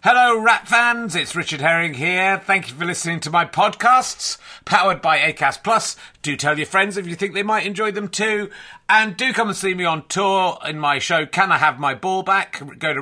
Hello, Rat fans. It's Richard Herring here. Thank you for listening to my podcasts, powered by Acast Plus. Do tell your friends if you think they might enjoy them too. And do come and see me on tour in my show, Can I Have My Ball Back? Go to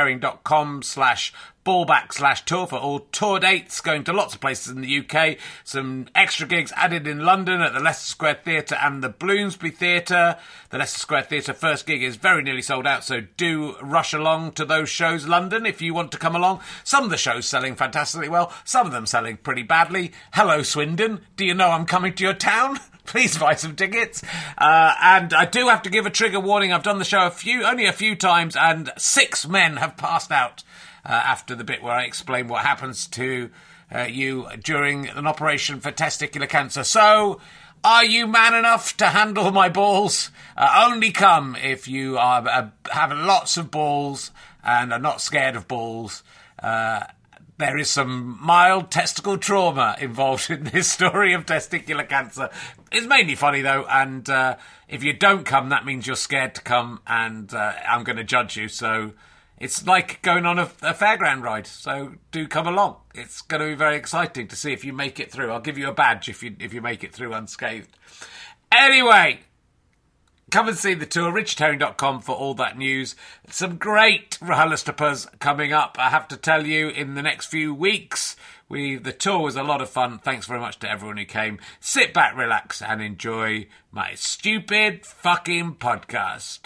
richardherring.com/ballback/tour for all tour dates, going to lots of places in the UK. Some extra gigs added in London at the Leicester Square Theatre and the Bloomsbury Theatre. The Leicester Square Theatre first gig is very nearly sold out, so do rush along to those shows, London, if you want to come along. Some of the shows selling fantastically well, some of them selling pretty badly. Hello, Swindon. Do you know I'm coming to your town? Please buy some tickets. And I do have to give a trigger warning. I've done the show only a few times, and 6 men have passed out after the bit where I explain what happens to you during an operation for testicular cancer. So, are you man enough to handle my balls? Only come if you have lots of balls and are not scared of balls. There is some mild testicle trauma involved in this story of testicular cancer. It's mainly funny, though, and if you don't come, that means you're scared to come, and I'm going to judge you. So it's like going on a fairground ride, so do come along. It's going to be very exciting to see if you make it through. I'll give you a badge if you make it through unscathed. Anyway, come and see the tour, richardherring.com for all that news. Some great RHLSTPs coming up, I have to tell you, in the next few weeks. The tour was a lot of fun. Thanks very much to everyone who came. Sit back, relax, and enjoy my stupid fucking podcast.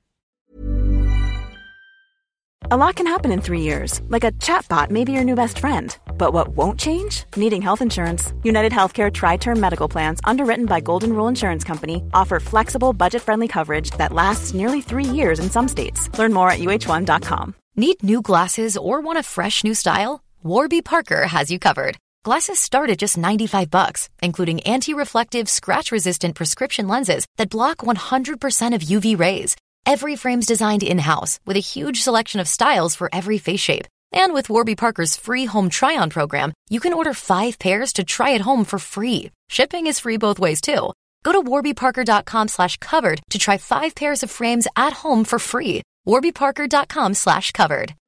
A lot can happen in 3 years, like a chatbot may be your new best friend. But what won't change? Needing health insurance. United Healthcare Tri-Term Medical Plans, underwritten by Golden Rule Insurance Company, offer flexible, budget-friendly coverage that lasts nearly 3 years in some states. Learn more at uh1.com. Need new glasses or want a fresh new style? Warby Parker has you covered. Glasses start at just $95, including anti-reflective, scratch-resistant prescription lenses that block 100% of UV rays. Every frame's designed in-house with a huge selection of styles for every face shape. And with Warby Parker's free home try-on program, you can order 5 pairs to try at home for free. Shipping is free both ways, too. Go to warbyparker.com/covered to try 5 pairs of frames at home for free. warbyparker.com/covered.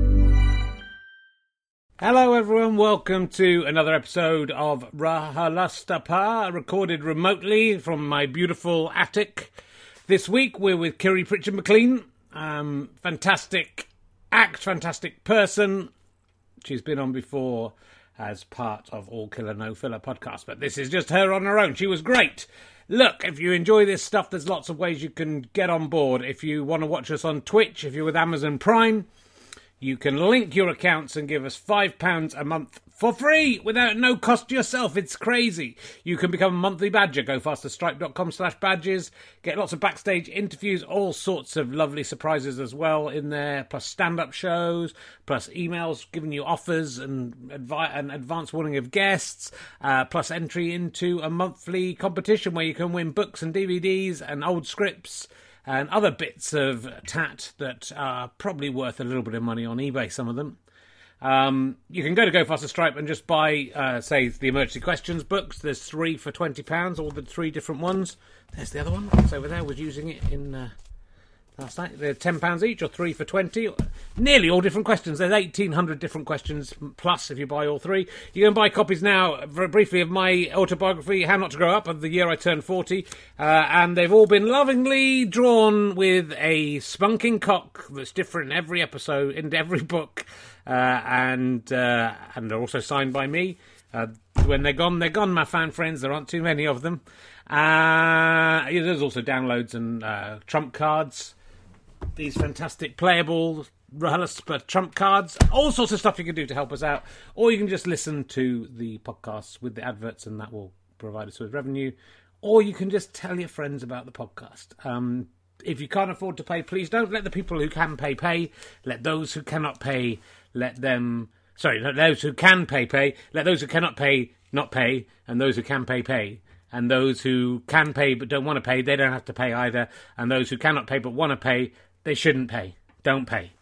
Hello everyone, welcome to another episode of RHLSTP, recorded remotely from my beautiful attic. This week we're with Kiri Pritchard-McLean, fantastic act, fantastic person. She's been on before as part of All Killer No Filler podcast, but this is just her on her own. She was great. Look, if you enjoy this stuff, there's lots of ways you can get on board. If you want to watch us on Twitch, if you're with Amazon Prime, you can link your accounts and give us £5 a month for free without no cost to yourself. It's crazy. You can become a monthly badger. Go fasterstripe.com/badges. Get lots of backstage interviews, all sorts of lovely surprises as well in there, plus stand-up shows, plus emails giving you offers and an advance warning of guests, plus entry into a monthly competition where you can win books and DVDs and old scripts and other bits of tat that are probably worth a little bit of money on eBay, some of them. You can go to Go Faster Stripe and just buy, say, the Emergency Questions books. There's 3 for £20, all the 3 different ones. There's the other one. It's over there. Was using it in last night. They're £10 each, or 3 for 20. Nearly all different questions. There's 1,800 different questions, plus if you buy all 3. You can buy copies now, very briefly, of my autobiography, How Not to Grow Up, of the year I turned 40. And they've all been lovingly drawn with a spunking cock that's different in every episode, in every book. And they're also signed by me. When they're gone, my fan friends. There aren't too many of them. There's also downloads and trump cards. These fantastic playable RHLSTP trump cards. All sorts of stuff you can do to help us out. Or you can just listen to the podcasts with the adverts, and that will provide us with revenue. Or you can just tell your friends about the podcast. If you can't afford to pay, please don't. Let the people who can pay. Let those who cannot pay, let those who can pay. Let those who cannot pay, not pay. And those who can pay. And those who can pay but don't want to pay, they don't have to pay either. And those who cannot pay but want to pay, they shouldn't pay. Don't pay.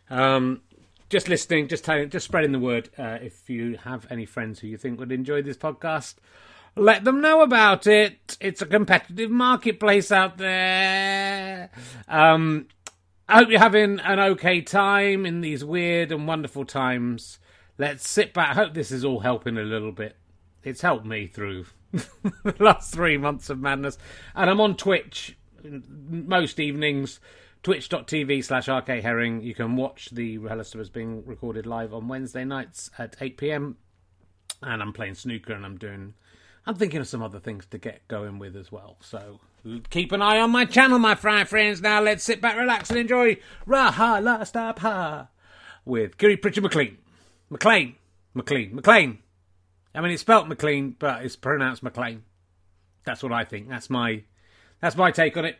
Just listening, just spreading the word. If you have any friends who you think would enjoy this podcast, let them know about it. It's a competitive marketplace out there. I hope you're having an okay time in these weird and wonderful times. Let's sit back. I hope this is all helping a little bit. It's helped me through the last 3 months of madness. And I'm on Twitch most evenings, twitch.tv/RKHerring. You can watch the rehearsal being recorded live on Wednesday nights at 8 p.m. And I'm playing snooker and I'm thinking of some other things to get going with as well. So keep an eye on my channel, my friends. Now let's sit back, relax, and enjoy RHLSTP with Kiri Pritchard McLean. McLean. I mean, it's spelt McLean, but it's pronounced McLean. That's what I think. That's my take on it.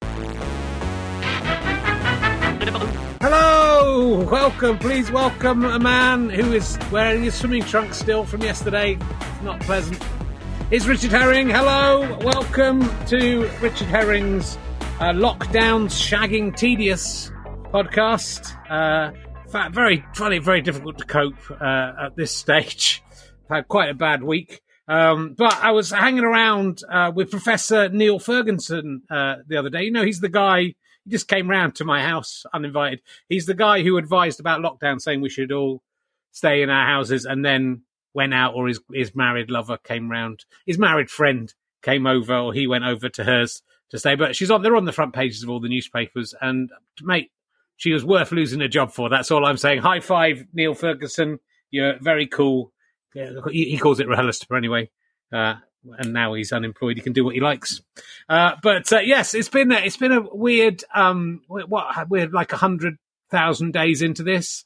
Hello! Welcome, please welcome a man who is wearing his swimming trunks still from yesterday. Not pleasant. It's Richard Herring. Hello! Welcome to Richard Herring's Lockdowns Shagging Tedious podcast. Very funny, very difficult to cope at this stage. I've had quite a bad week. But I was hanging around with Professor Neil Ferguson the other day. You know, he's the guy, he just came round to my house uninvited. He's the guy who advised about lockdown, saying we should all stay in our houses, and then went out, or his married lover came round. His married friend came over, or he went over to hers to stay. But they're on the front pages of all the newspapers. And, mate, she was worth losing a job for. That's all I'm saying. High five, Neil Ferguson. You're very cool. Yeah, he calls it RHLSTP anyway. And now he's unemployed. He can do what he likes. But yes, it's been a weird, we're like 100,000 days into this.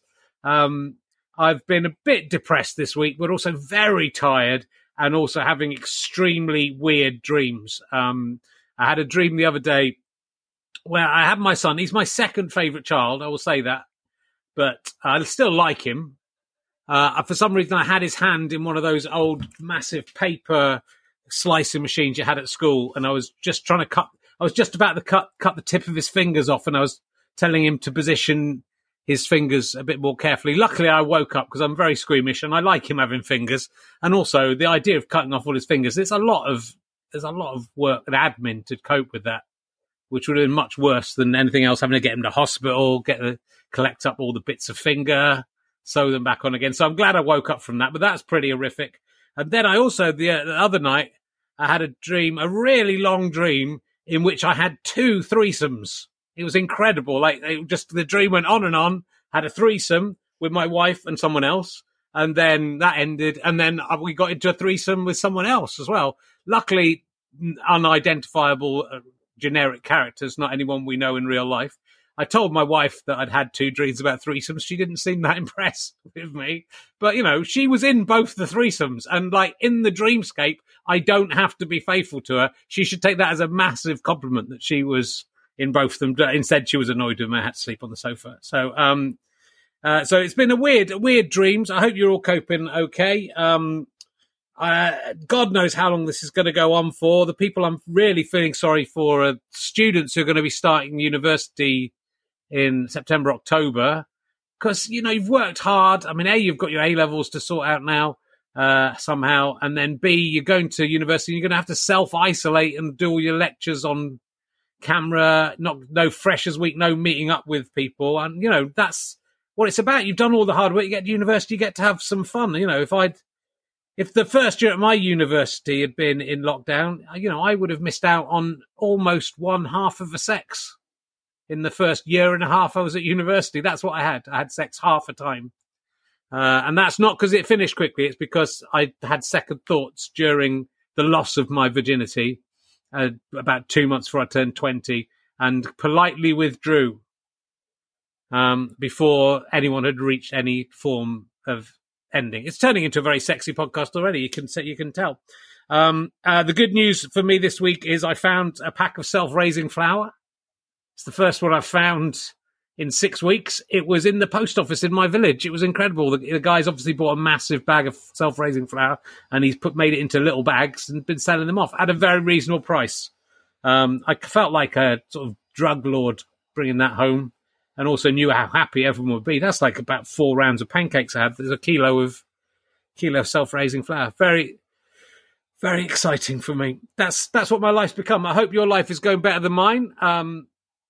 I've been a bit depressed this week, but also very tired and also having extremely weird dreams. I had a dream the other day where I had my son. He's my second favourite child, I will say that. But I still like him. For some reason, I had his hand in one of those old massive paper slicing machines you had at school, and I was just about to cut the tip of his fingers off, and I was telling him to position his fingers a bit more carefully. Luckily, I woke up because I'm very squeamish, and I like him having fingers. And also, the idea of cutting off all his fingers, there's a lot of work and admin to cope with that, which would have been much worse than anything else, having to get him to hospital, collect up all the bits of finger, sew them back on again. So I'm glad I woke up from that, but that's pretty horrific. And then I also, the other night, I had a really long dream, in which I had 2 threesomes. It was incredible. The dream went on and on. Had a threesome with my wife and someone else, and then that ended, and then we got into a threesome with someone else as well. Luckily, unidentifiable generic characters, not anyone we know in real life. I told my wife that I'd had 2 dreams about threesomes. She didn't seem that impressed with me. But, you know, she was in both the threesomes. And, in the dreamscape, I don't have to be faithful to her. She should take that as a massive compliment that she was in both of them. Instead, she was annoyed with me. I had to sleep on the sofa. So it's been a weird dreams. I hope you're all coping okay. God knows how long this is going to go on for. The people I'm really feeling sorry for are students who are going to be starting university in September, October, because, you know, you've worked hard. I mean, A, you've got your A-levels to sort out now somehow, and then B, you're going to university and you're going to have to self-isolate and do all your lectures on camera, no freshers week, no meeting up with people. And, you know, that's what it's about. You've done all the hard work. You get to university, you get to have some fun. You know, if the first year at my university had been in lockdown, you know, I would have missed out on almost one half of a sex in the first year and a half I was at university. That's what I had. I had sex half a time. And that's not because it finished quickly. It's because I had second thoughts during the loss of my virginity about 2 months before I turned 20, and politely withdrew before anyone had reached any form of ending. It's turning into a very sexy podcast already. You can tell. The good news for me this week is I found a pack of self-raising flour. It's the first one I've found in 6 weeks. It was in the post office in my village. It was incredible. The guy's obviously bought a massive bag of self-raising flour, and he's made it into little bags and been selling them off at a very reasonable price. I felt like a sort of drug lord bringing that home, and also knew how happy everyone would be. That's like about 4 rounds of pancakes I had. There's a kilo of self-raising flour. Very, very exciting for me. That's what my life's become. I hope your life is going better than mine.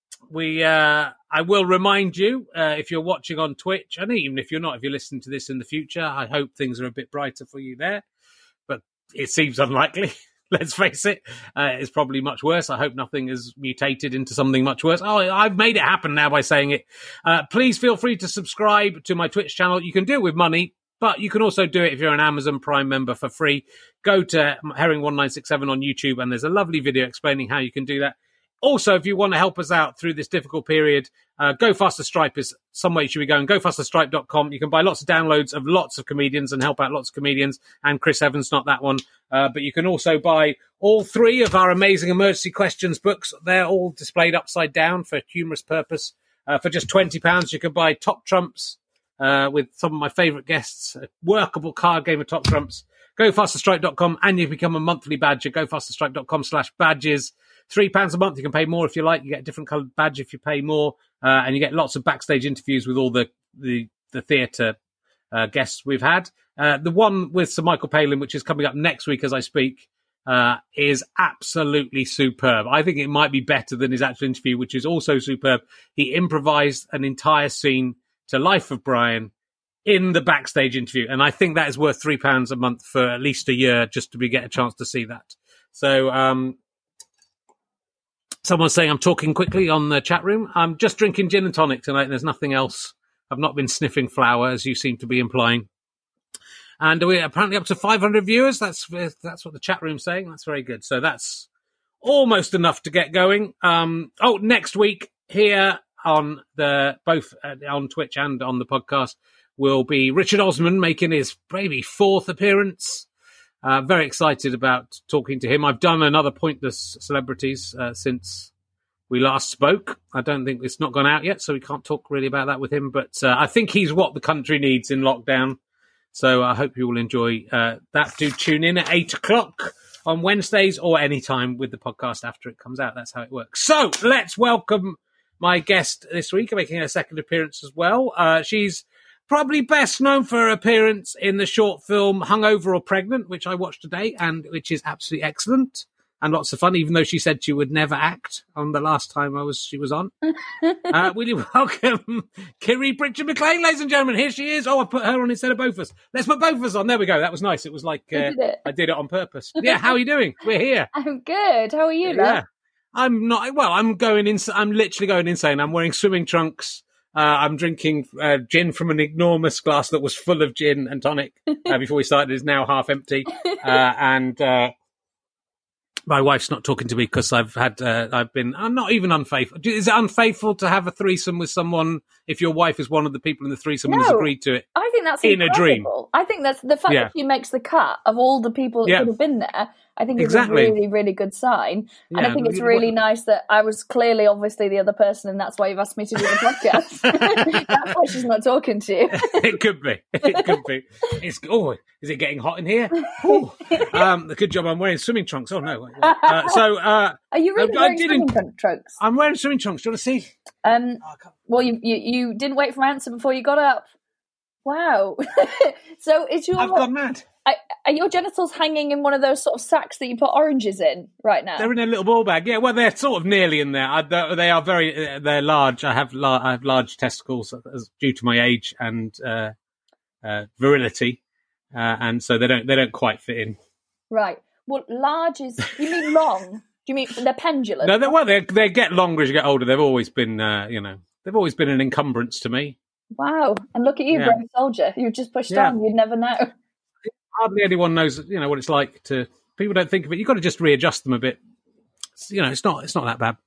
I will remind you, if you're watching on Twitch, and even if you're not, if you're listening to this in the future, I hope things are a bit brighter for you there. But it seems unlikely. Let's face it. It's probably much worse. I hope nothing has mutated into something much worse. Oh, I've made it happen now by saying it. Please feel free to subscribe to my Twitch channel. You can do it with money, but you can also do it if you're an Amazon Prime member for free. Go to Herring1967 on YouTube, and there's a lovely video explaining how you can do that. Also, if you want to help us out through this difficult period, Go Faster Stripe is somewhere you should be going. GoFasterStripe.com. You can buy lots of downloads of lots of comedians and help out lots of comedians. And Chris Evans, not that one. But you can also buy all 3 of our amazing emergency questions books. They're all displayed upside down for humorous purpose. For just £20, you can buy Top Trumps with some of my favourite guests, a workable card game of Top Trumps. GoFasterStripe.com, and you can become a monthly badger. GoFasterStripe.com/badges. £3 a month. You can pay more if you like. You get a different coloured badge if you pay more, and you get lots of backstage interviews with all the theatre guests we've had. The one with Sir Michael Palin, which is coming up next week as I speak, is absolutely superb. I think it might be better than his actual interview, which is also superb. He improvised an entire scene to Life of Brian in the backstage interview, and I think that is worth £3 a month for at least a year just to get a chance to see that. So, someone's saying I'm talking quickly on the chat room. I'm just drinking gin and tonic tonight, and there's nothing else. I've not been sniffing flour, as you seem to be implying. And we're apparently up to 500 viewers. That's what the chat room's saying. That's very good. So that's almost enough to get going. Next week here on both on Twitch and on the podcast will be Richard Osman making his maybe 4th appearance. Very excited about talking to him. I've done another Pointless Celebrities since we last spoke. I don't think it's not gone out yet, so we can't talk really about that with him. But I think he's what the country needs in lockdown. So I hope you will enjoy that. Do tune in at 8 o'clock on Wednesdays or any time with the podcast after it comes out. That's how it works. So let's welcome my guest this week, making her second appearance as well. She's probably best known for her appearance in the short film Hungover or Pregnant, which I watched today and which is absolutely excellent and lots of fun, even though she said she would never act on the last time she was on. Will you welcome Kiri Pritchard-McLean, ladies and gentlemen? Here she is. Oh, I put her on instead of both of us. Let's put both of us on. There we go. That was nice. It was like I did it on purpose. Yeah, how are you doing? We're here. I'm good. How are you, love? Yeah. I'm not. Well, I'm literally going insane. I'm wearing swimming trunks. I'm drinking gin from an enormous glass that was full of gin and tonic before we started. It's now half empty. And my wife's not talking to me because I'm not even unfaithful. Is it unfaithful to have a threesome with someone if your wife is one of the people in the threesome and has agreed to it? I think that's in incredible. A dream. I think that's the fact that she makes the cut of all the people that could have been there. I think it's a really, really good sign. And I think it's really nice that I was clearly, obviously, the other person, and that's why you've asked me to do the podcast. That's why she's not talking to you. It could be. It could be. Is it getting hot in here? The good job I'm wearing swimming trunks. Oh, no. Are you really wearing swimming trunks? I'm wearing swimming trunks. Do you want to see? Well, you didn't wait for my answer before you got up. Wow. So I've gone mad. Are your genitals hanging in one of those sort of sacks that you put oranges in right now? They're in a little ball bag. Yeah, well, they're sort of nearly in there. They are they're large. I have large testicles due to my age and virility, and so they don't quite fit in. Right. Well, large is. You mean long? Do you mean they're pendulous? No, they get longer as you get older. They've always been, they've always been an encumbrance to me. Wow. And look at you, brave soldier. You've just pushed on. You'd never know. Hardly anyone knows, what it's like to. People don't think of it. You've got to just readjust them a bit. It's not that bad.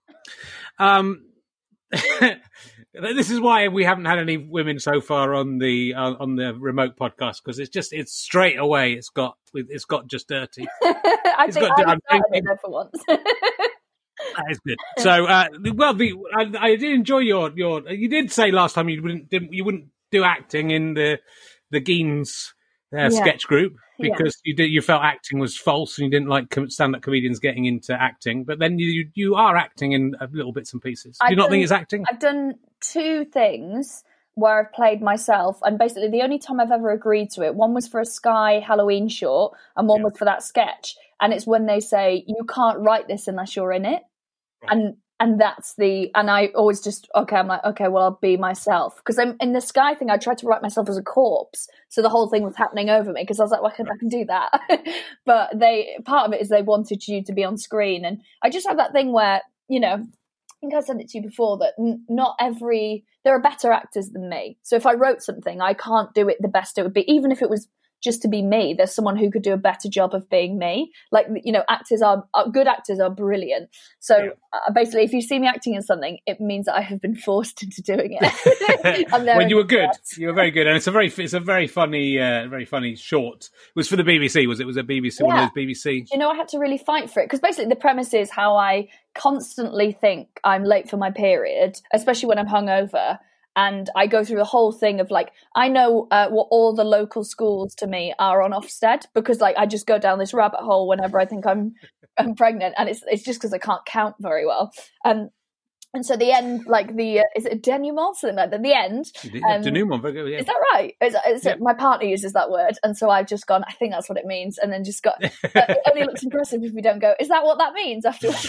This is why we haven't had any women so far on the remote podcast, because it's straight away. It's got just dirty. I started there for once. That is good. So, I did enjoy your. You did say last time you wouldn't do acting in the Geens sketch group because you felt acting was false and you didn't like stand-up comedians getting into acting. But then you are acting in little bits and pieces. Do you not think it's acting? I've done 2 things where I've played myself, and basically the only time I've ever agreed to it, one was for a Sky Halloween short, and one was for that sketch. And it's when they say you can't write this unless you're in it. Right. and I always just, I'm like, okay, well, I'll be myself. Because I'm in the Sky thing, I tried to write myself as a corpse. So the whole thing was happening over me because I was like, well, I can do that. But part of it is they wanted you to be on screen. And I just have that thing where, I think I said it to you before that there are better actors than me. So if I wrote something, I can't do it the best it would be, even if it was just to be me. There's someone who could do a better job of being me. Like, good actors are brilliant. So basically, if you see me acting in something, it means that I have been forced into doing it. When you were good, you were very good, and it's a very funny short. It was for the BBC, was it? Was a BBC, one of those BBC? I had to really fight for it because basically the premise is how I constantly think I'm late for my period, especially when I'm hungover. And I go through the whole thing of like, I know what all the local schools to me are on Ofsted because like I just go down this rabbit hole whenever I think I'm pregnant, and it's just because I can't count very well. And so the end, like is it a denouement, something like that? The end. Denouement, very good, yeah. Is that right? My partner uses that word, and so I've just gone, I think that's what it means, and then just got. It only looks impressive if we don't go, is that what that means afterwards?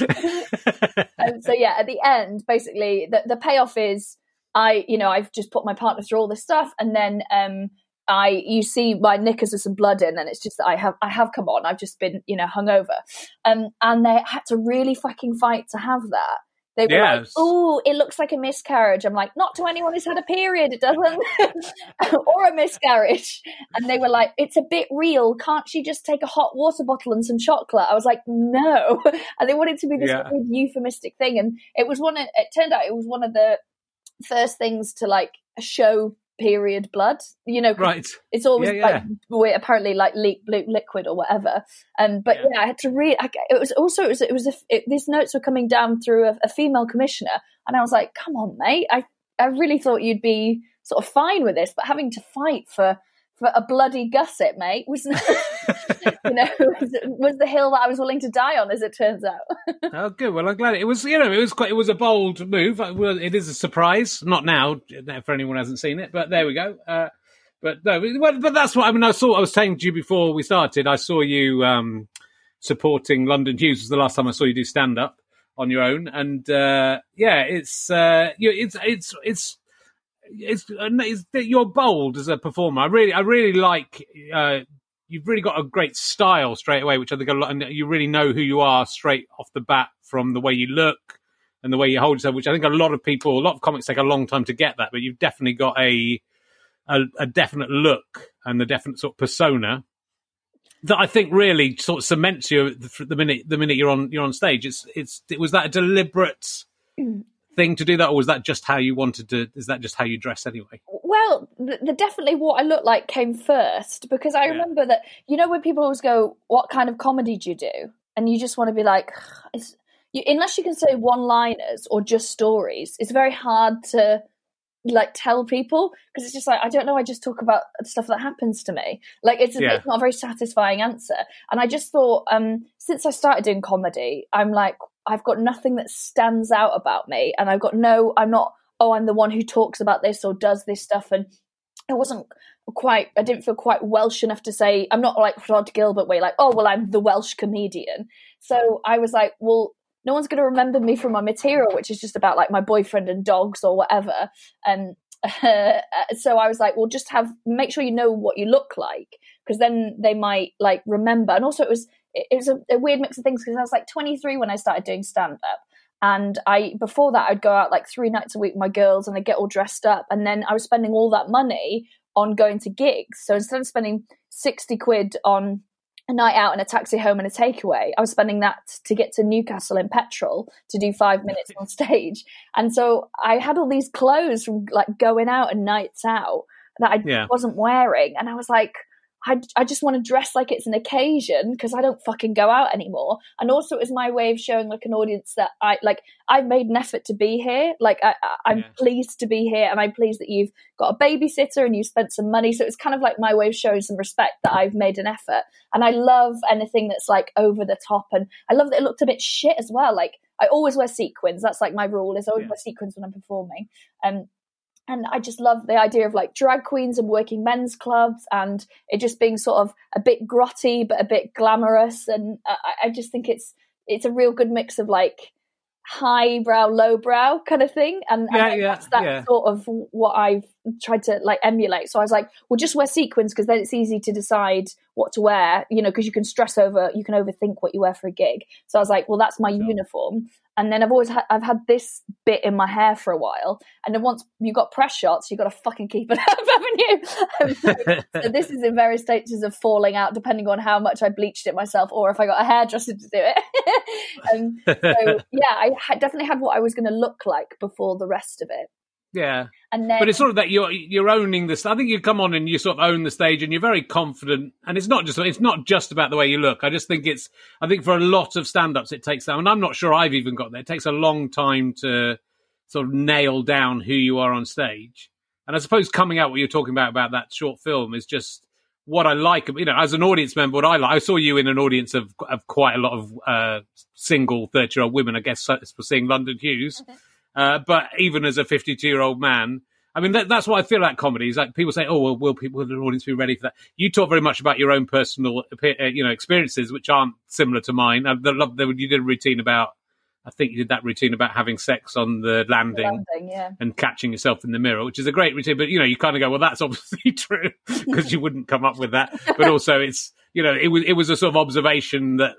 So yeah, at the end, basically, the payoff is. I've just put my partner through all this stuff, and then you see my knickers with some blood in, and it's just that I have come on. I've just been hungover, and they had to really fucking fight to have that. They were like, "Oh, it looks like a miscarriage." I'm like, "Not to anyone who's had a period, it doesn't, or a miscarriage." And they were like, "It's a bit real. Can't she just take a hot water bottle and some chocolate?" I was like, "No," and they wanted to be this weird euphemistic thing, and it turned out it was one of the first things to like show period blood, right? It's always like we're apparently like leak blue liquid or whatever. But I had to read. These notes were coming down through a female commissioner, and I was like, "Come on, mate! I really thought you'd be sort of fine with this, but having to fight for a bloody gusset, mate, was was the hill that I was willing to die on, as it turns out." Oh, good. Well, I'm glad it was. It was a bold move. Well, it is a surprise. Not now for anyone who hasn't seen it, but there we go. But that's what I mean. I was saying to you before we started. I saw you supporting London News. It was the last time I saw you do stand up on your own, and you're bold as a performer. I really like. You've really got a great style straight away, which I think a lot, and you really know who you are straight off the bat from the way you look and the way you hold yourself. Which I think a lot of comics take a long time to get that, but you've definitely got a definite look and the definite sort of persona that I think really sort of cements you the minute you're on stage. Was that a deliberate thing to do that, or was that just how you wanted to? Is that just how you dress anyway? Well, definitely what I look like came first, because I remember that when people always go, "What kind of comedy do you do?" and you just want to be like, unless you can say one-liners or just stories, it's very hard to like tell people, because it's just like, I don't know, I just talk about stuff that happens to me. Like it's not a very satisfying answer. And I just thought, since I started doing comedy, I'm like, I've got nothing that stands out about me, and I'm the one who talks about this or does this stuff. And I didn't feel quite Welsh enough to say, I'm not like Rod Gilbert where you're like, oh, well, I'm the Welsh comedian. So I was like, well, no one's going to remember me from my material, which is just about like my boyfriend and dogs or whatever. And so I was like, well, just make sure you know what you look like, because then they might like remember. And also it was a weird mix of things, because I was like 23 when I started doing stand-up. And before that, I'd go out like 3 nights a week with my girls, and I'd get all dressed up. And then I was spending all that money on going to gigs. So instead of spending 60 quid on a night out and a taxi home and a takeaway, I was spending that to get to Newcastle in petrol to do 5 minutes on stage. And so I had all these clothes from like going out and nights out that I wasn't wearing. And I was like, I just want to dress like it's an occasion, because I don't fucking go out anymore. And also it was my way of showing like an audience that I've made an effort to be here. Like I'm pleased to be here, and I'm pleased that you've got a babysitter and you spent some money. So it's kind of like my way of showing some respect that I've made an effort. And I love anything that's like over the top, and I love that it looked a bit shit as well. Like I always wear sequins. That's like my rule, is I always wear sequins when I'm performing. And I just love the idea of like drag queens and working men's clubs, and it just being sort of a bit grotty but a bit glamorous. And I just think it's a real good mix of like highbrow, lowbrow kind of thing. And that's sort of what I've tried to like emulate. So I was like, well, just wear sequins because then it's easy to decide what to wear, you know, because you can overthink what you wear for a gig. So I was like, well, that's my uniform. And then I've had this bit in my hair for a while. And then once you've got press shots, you've got to fucking keep it up, haven't you? So this is in various stages of falling out, depending on how much I bleached it myself or if I got a hairdresser to do it. So yeah, I definitely had what I was going to look like before the rest of it. Yeah. And then, but it's sort of that you're owning this. I think you come on and you sort of own the stage and you're very confident. And it's not just about the way you look. I just think I think for a lot of stand-ups it takes time. And I'm not sure I've even got there. It takes a long time to sort of nail down who you are on stage. And I suppose coming out what you're talking about that short film is just what I like. You know, as an audience member, what I like. I saw you in an audience of quite a lot of single 30-year-old women, I guess, for seeing London Hughes. Okay. But even as a 52-year-old man, I mean, that's what I feel about comedy. Is like people say, "Oh, well, will the audience be ready for that?" You talk very much about your own personal, experiences, which aren't similar to mine. I love that you did a routine about. I think you did that routine about having sex on the landing and catching yourself in the mirror, which is a great routine. But you kind of go, "Well, that's obviously true," because you wouldn't come up with that. But also, it's it was a sort of observation that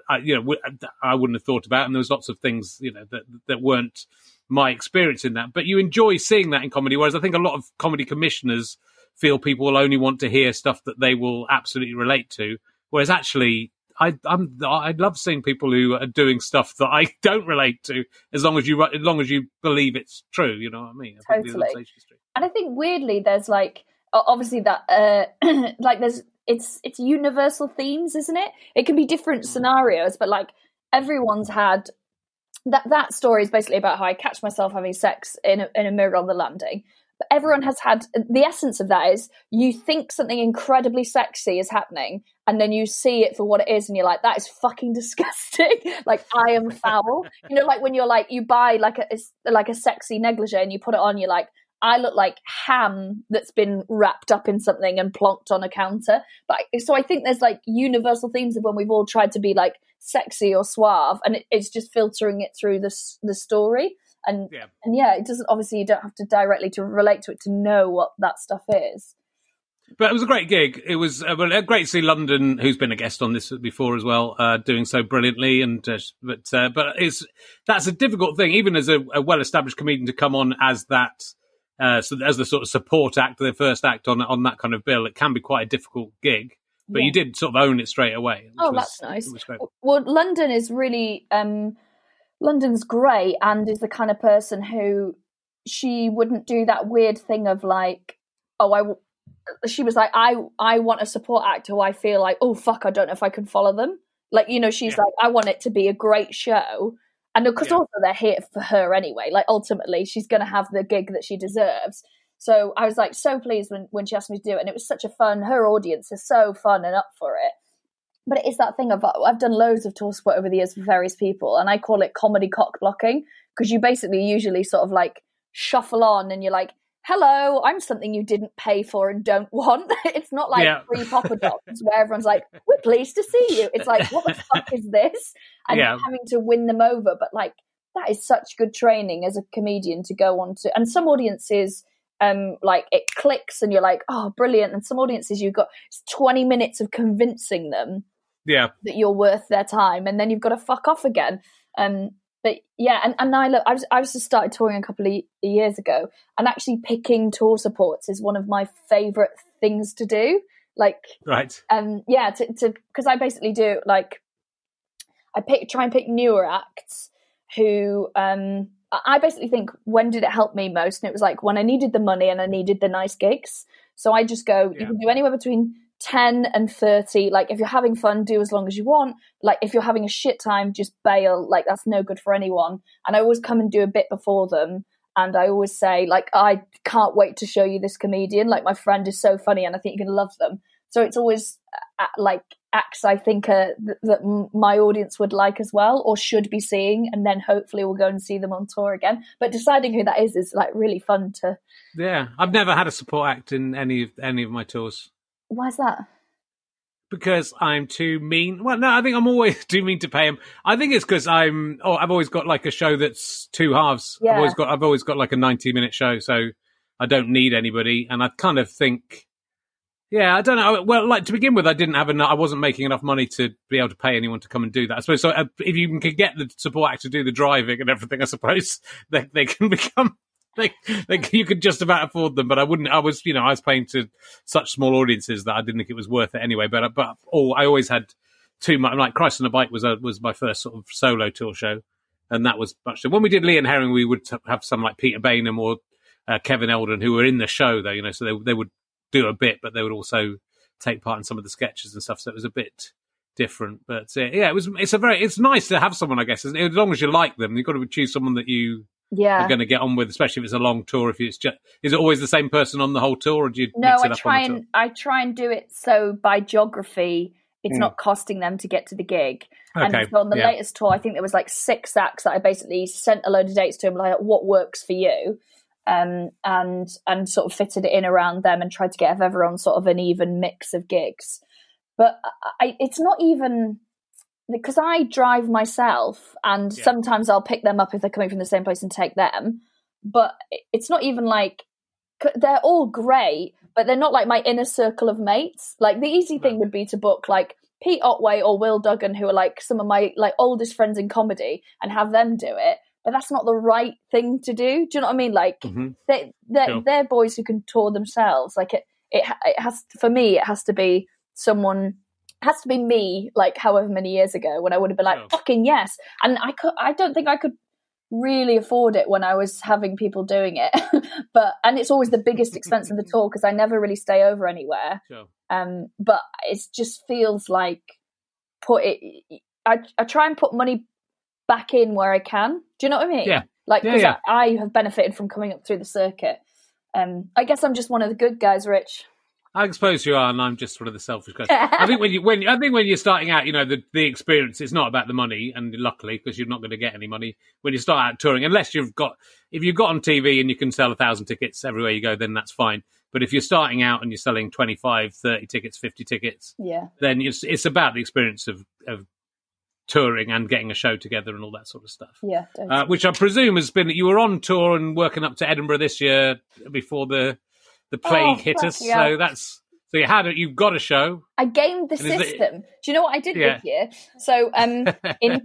I wouldn't have thought about, and there was lots of things that weren't my experience in that. But you enjoy seeing that in comedy, whereas I think a lot of comedy commissioners feel people will only want to hear stuff that they will absolutely relate to, whereas actually I love seeing people who are doing stuff that I don't relate to, as long as you believe it's true. You know what I mean? Totally. And I think weirdly there's like obviously that like there's it's universal themes, isn't it? It can be different scenarios, but like everyone's had that story is basically about how I catch myself having sex in a mirror on the landing. But everyone has had the essence of that is you think something incredibly sexy is happening and then you see it for what it is and you're like, that is fucking disgusting. Like I am foul. Like when you're like, you buy like a sexy negligee and you put it on, you're like, I look like ham that's been wrapped up in something and plonked on a counter. So I think there's like universal themes of when we've all tried to be like sexy or suave, and it's just filtering it through the story. And it doesn't, obviously you don't have to directly to relate to it to know what that stuff is. But it was a great gig. It was great to see London, who's been a guest on this before as well, doing so brilliantly. And but that's a difficult thing, even as a well-established comedian, to come on as that. So as the sort of support act, the first act on that kind of bill, it can be quite a difficult gig. But you did sort of own it straight away. That's nice. Well, London is really London's great, and is the kind of person who she wouldn't do that weird thing of like, she was like, I want a support act who I feel like, oh fuck, I don't know if I can follow them. Like, she's like, I want it to be a great show. And because also they're here for her anyway. Like ultimately she's going to have the gig that she deserves. So I was like so pleased when she asked me to do it. And it was such a her audience is so fun and up for it. But it is that thing of, I've done loads of tour support over the years for various people. And I call it comedy cock blocking, because you basically usually sort of like shuffle on and you're like, hello, I'm something you didn't pay for and don't want. It's not like free Papa Docs where everyone's like, we're pleased to see you. It's like, what the fuck is this? And having to win them over. But like, that is such good training as a comedian to go on to. And some audiences, like it clicks and you're like, oh, brilliant. And some audiences you've got 20 minutes of convincing them that you're worth their time. And then you've got to fuck off again. But yeah, and I was just started touring a couple of years ago, and actually picking tour supports is one of my favourite things to do. Like, right, because I basically do like try and pick newer acts who I basically think, when did it help me most? And it was like when I needed the money and I needed the nice gigs. So I just go, you can do anywhere between 10 and 30. Like if you're having fun, do as long as you want. Like if you're having a shit time, just bail. Like that's no good for anyone. And I always come and do a bit before them, and I always say like, I can't wait to show you this comedian. Like my friend is so funny and I think you're gonna love them. So it's always like acts I think that my audience would like as well, or should be seeing, and then hopefully we'll go and see them on tour again. But deciding who that is like really fun to. Yeah, I've never had a support act in any of my tours. Why is that? because I'm too mean. Well, no, I think I'm always too mean to pay him. I think it's because I've always got like a show that's two halves. Yeah. I've always got like a 90-minute show, so I don't need anybody. And I kind of think, yeah, I don't know. Well, like to begin with, I wasn't making enough money to be able to pay anyone to come and do that. I suppose so. If you can get the support act to do the driving and everything, I suppose they can become. You could just about afford them, but I wouldn't. I was paying to such small audiences that I didn't think it was worth it anyway. But I always had too much. Like Christ on a Bike was my first sort of solo tour show, and that was much. When we did Lee and Herring, we would have some like Peter Bainham or Kevin Eldon who were in the show though, so they would do a bit, but they would also take part in some of the sketches and stuff. So it was a bit different. But it's nice to have someone, I guess, as long as you like them. You've got to choose someone that you. Yeah, are going to get on with, especially if it's a long tour. Is it always the same person on the whole tour, or do you mix it up on the tour? I try and do it so by geography, it's not costing them to get to the gig. Okay. And so on the latest tour, I think there was like 6 acts that I basically sent a load of dates to them, like what works for you, and sort of fitted it in around them and tried to get everyone sort of an even mix of gigs. But it's not even. Because I drive myself and sometimes I'll pick them up if they're coming from the same place and take them. But it's not even like, they're all great, but they're not like my inner circle of mates. Like the easy thing would be to book like Pete Otway or Will Duggan, who are like some of my like oldest friends in comedy, and have them do it. But that's not the right thing to do. Do you know what I mean? Like they're boys who can tour themselves. Like it has, for me, it has to be someone. Has to be me, like however many years ago, when I would have been like, fucking yes. And I don't think I could really afford it when I was having people doing it. And it's always the biggest expense of the tour because I never really stay over anywhere. Sure. But it just feels like I try and put money back in where I can. Do you know what I mean? Yeah. Like, because I have benefited from coming up through the circuit. I guess I'm just one of the good guys, Rich. I suppose you are, and I'm just sort of the selfish guy. I think when you're starting out, the experience, it's not about the money, and luckily, because you're not going to get any money when you start out touring, unless if you've got on TV and you can sell 1,000 tickets everywhere you go, then that's fine. But if you're starting out and you're selling 25, 30 tickets, 50 tickets, then it's about the experience of touring and getting a show together and all that sort of stuff. Yeah, which I presume has been, you were on tour and working up to Edinburgh this year before the plague hit us, so you've got a show. I gamed the system. Do you know what I did this year? So in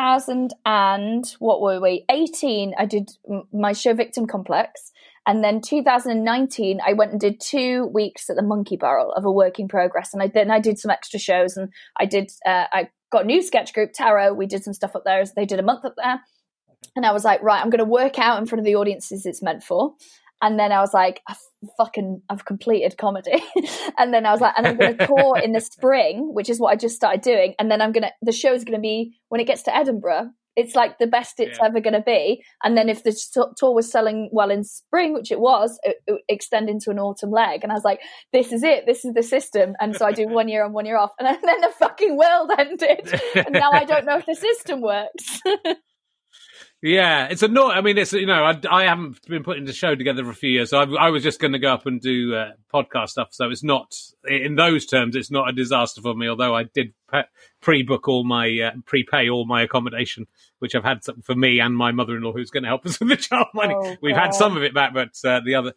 2018, I did my show Victim Complex, and then 2019 I went and did 2 weeks at the Monkey Barrel of a work in progress, and I did some extra shows, and I got a new sketch group, Tarot. We did some stuff up there. They did a month up there, and I was like, right, I'm going to work out in front of the audiences it's meant for. And then I was like, I've completed comedy. And then I was like, and I'm going to tour in the spring, which is what I just started doing. And then the show's going to be, when it gets to Edinburgh, it's like the best it's ever going to be. And then if the tour was selling well in spring, which it was, it extend into an autumn leg. And I was like, this is it. This is the system. And so I do 1 year on, 1 year off. And then the fucking world ended. And now I don't know if the system works. Yeah, it's annoying. I mean, it's I haven't been putting the show together for a few years, so I was just going to go up and do podcast stuff. So it's not, in those terms, it's not a disaster for me. Although I did prepay all my accommodation, which I've had for me and my mother-in-law, who's going to help us with the child money. We've had some of it back, but the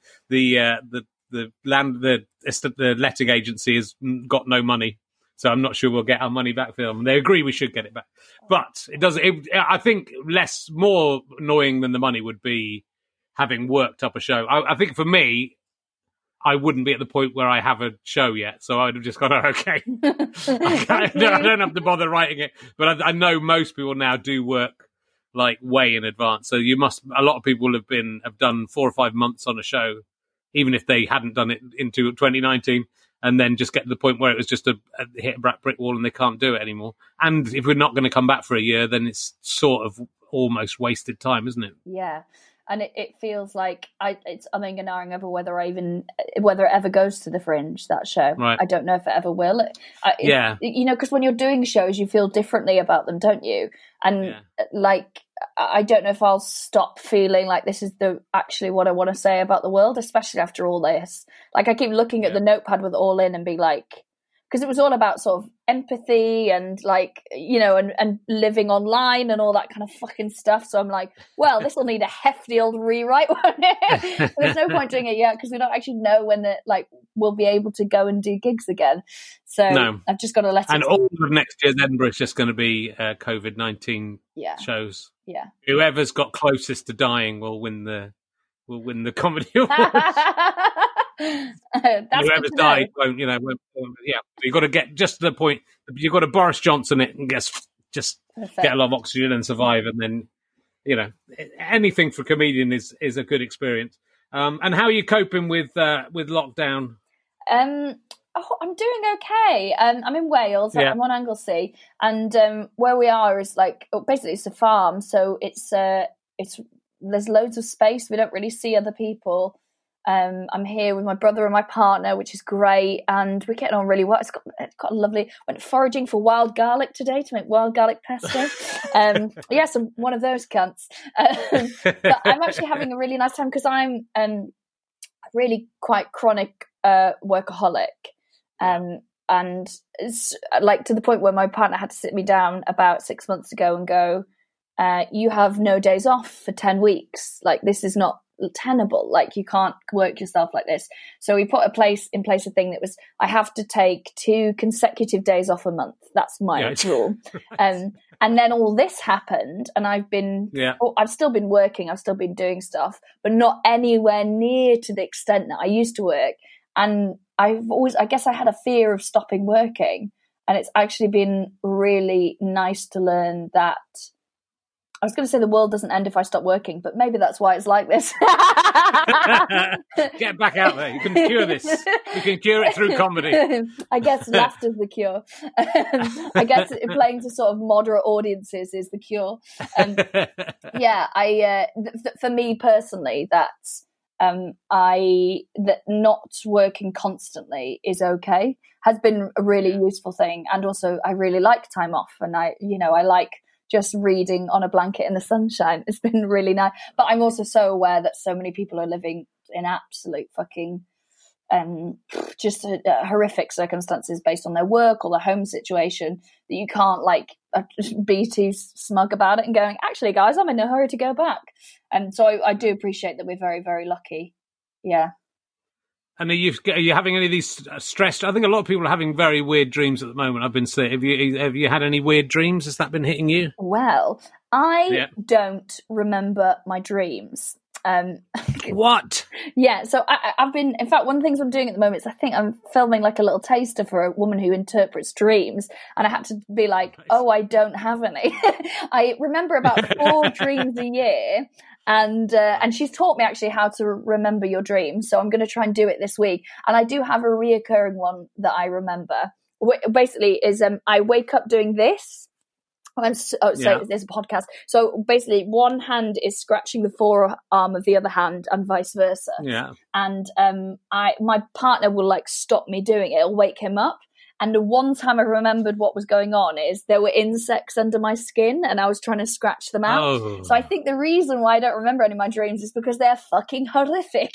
letting agency has got no money. So I'm not sure we'll get our money back for them. They agree we should get it back. But I think more annoying than the money would be having worked up a show. I think for me, I wouldn't be at the point where I have a show yet. So I would have just gone, okay. I don't have to bother writing it. But I know most people now do work like way in advance. So a lot of people have done 4 or 5 months on a show, even if they hadn't done it into 2019. And then just get to the point where it was just a hit a brick wall and they can't do it anymore. And if we're not going to come back for a year, then it's sort of almost wasted time, isn't it? Yeah. And it feels like it's umming and ahhing over whether it ever goes to the Fringe, that show. Right. I don't know if it ever will. Because when you're doing shows, you feel differently about them, don't you? And I don't know if I'll stop feeling like this is actually what I want to say about the world, especially after all this. Like I keep looking at the notepad with All In and be like, because it was all about sort of empathy and like, you know, and living online and all that kind of fucking stuff. So I'm like, well, this will need a hefty old rewrite. There's no point doing it yet because we don't actually know when we'll be able to go and do gigs again. So no. I've just got to let it. And all of next year's Edinburgh is just going to be COVID-19 shows. Yeah. Whoever's got closest to dying will win the comedy award. Whoever's died won't, you know. You've got to get just to the point. You've got to Boris Johnson it and just get a lot of oxygen and survive, and then, you know, anything for a comedian is a good experience. And how are you coping with lockdown? I'm doing okay. I'm in Wales. I'm on Anglesey, and where we are is like basically it's a farm, so it's there's loads of space. We don't really see other people. I'm here with my brother and my partner, which is great, and we're getting on really well. It's got a lovely. Went foraging for wild garlic today to make wild garlic pesto. Yes, I'm one of those cunts. But I'm actually having a really nice time because I'm really quite chronic workaholic. And it's like to the point where my partner had to sit me down about 6 months ago and go, you have no days off for 10 weeks. Like, this is not tenable. Like, you can't work yourself like this. So we put in place a thing that was, I have to take 2 consecutive days off a month. That's my rule. And then all this happened, and I've still been working. I've still been doing stuff, but not anywhere near to the extent that I used to work. And I guess I had a fear of stopping working, and it's actually been really nice to learn that. I was going to say the world doesn't end if I stop working, but maybe that's why it's like this. Get back out there. You can cure this. You can cure it through comedy. I guess laughter's the cure. I guess playing to sort of moderate audiences is the cure. For me personally, that's that not working constantly is okay, has been a really useful thing. And also I really like time off, and I like just reading on a blanket in the sunshine. It's been really nice. But I'm also so aware that so many people are living in absolute fucking horrific circumstances based on their work or their home situation, that you can't be too smug about it and going, actually guys, I'm in a hurry to go back. And so I do appreciate that we're very, very lucky. Yeah. And are you having any of these stressed? I think a lot of people are having very weird dreams at the moment. I've been saying, have you had any weird dreams? Has that been hitting you? Well, I don't remember my dreams. What? Yeah, so I've been, in fact, one of the things I'm doing at the moment is I think I'm filming like a little taster for a woman who interprets dreams, and I had to be like, oh, I don't have any. I remember about 4 dreams a year, and she's taught me actually how to remember your dreams, so I'm going to try and do it this week. And I do have a reoccurring one that I remember. Basically is I wake up doing this. There's a podcast. So basically, one hand is scratching the forearm of the other hand, and vice versa. Yeah. And my partner will like stop me doing it. It'll wake him up. And the one time I remembered what was going on is there were insects under my skin, and I was trying to scratch them out. Oh. So I think the reason why I don't remember any of my dreams is because they're fucking horrific.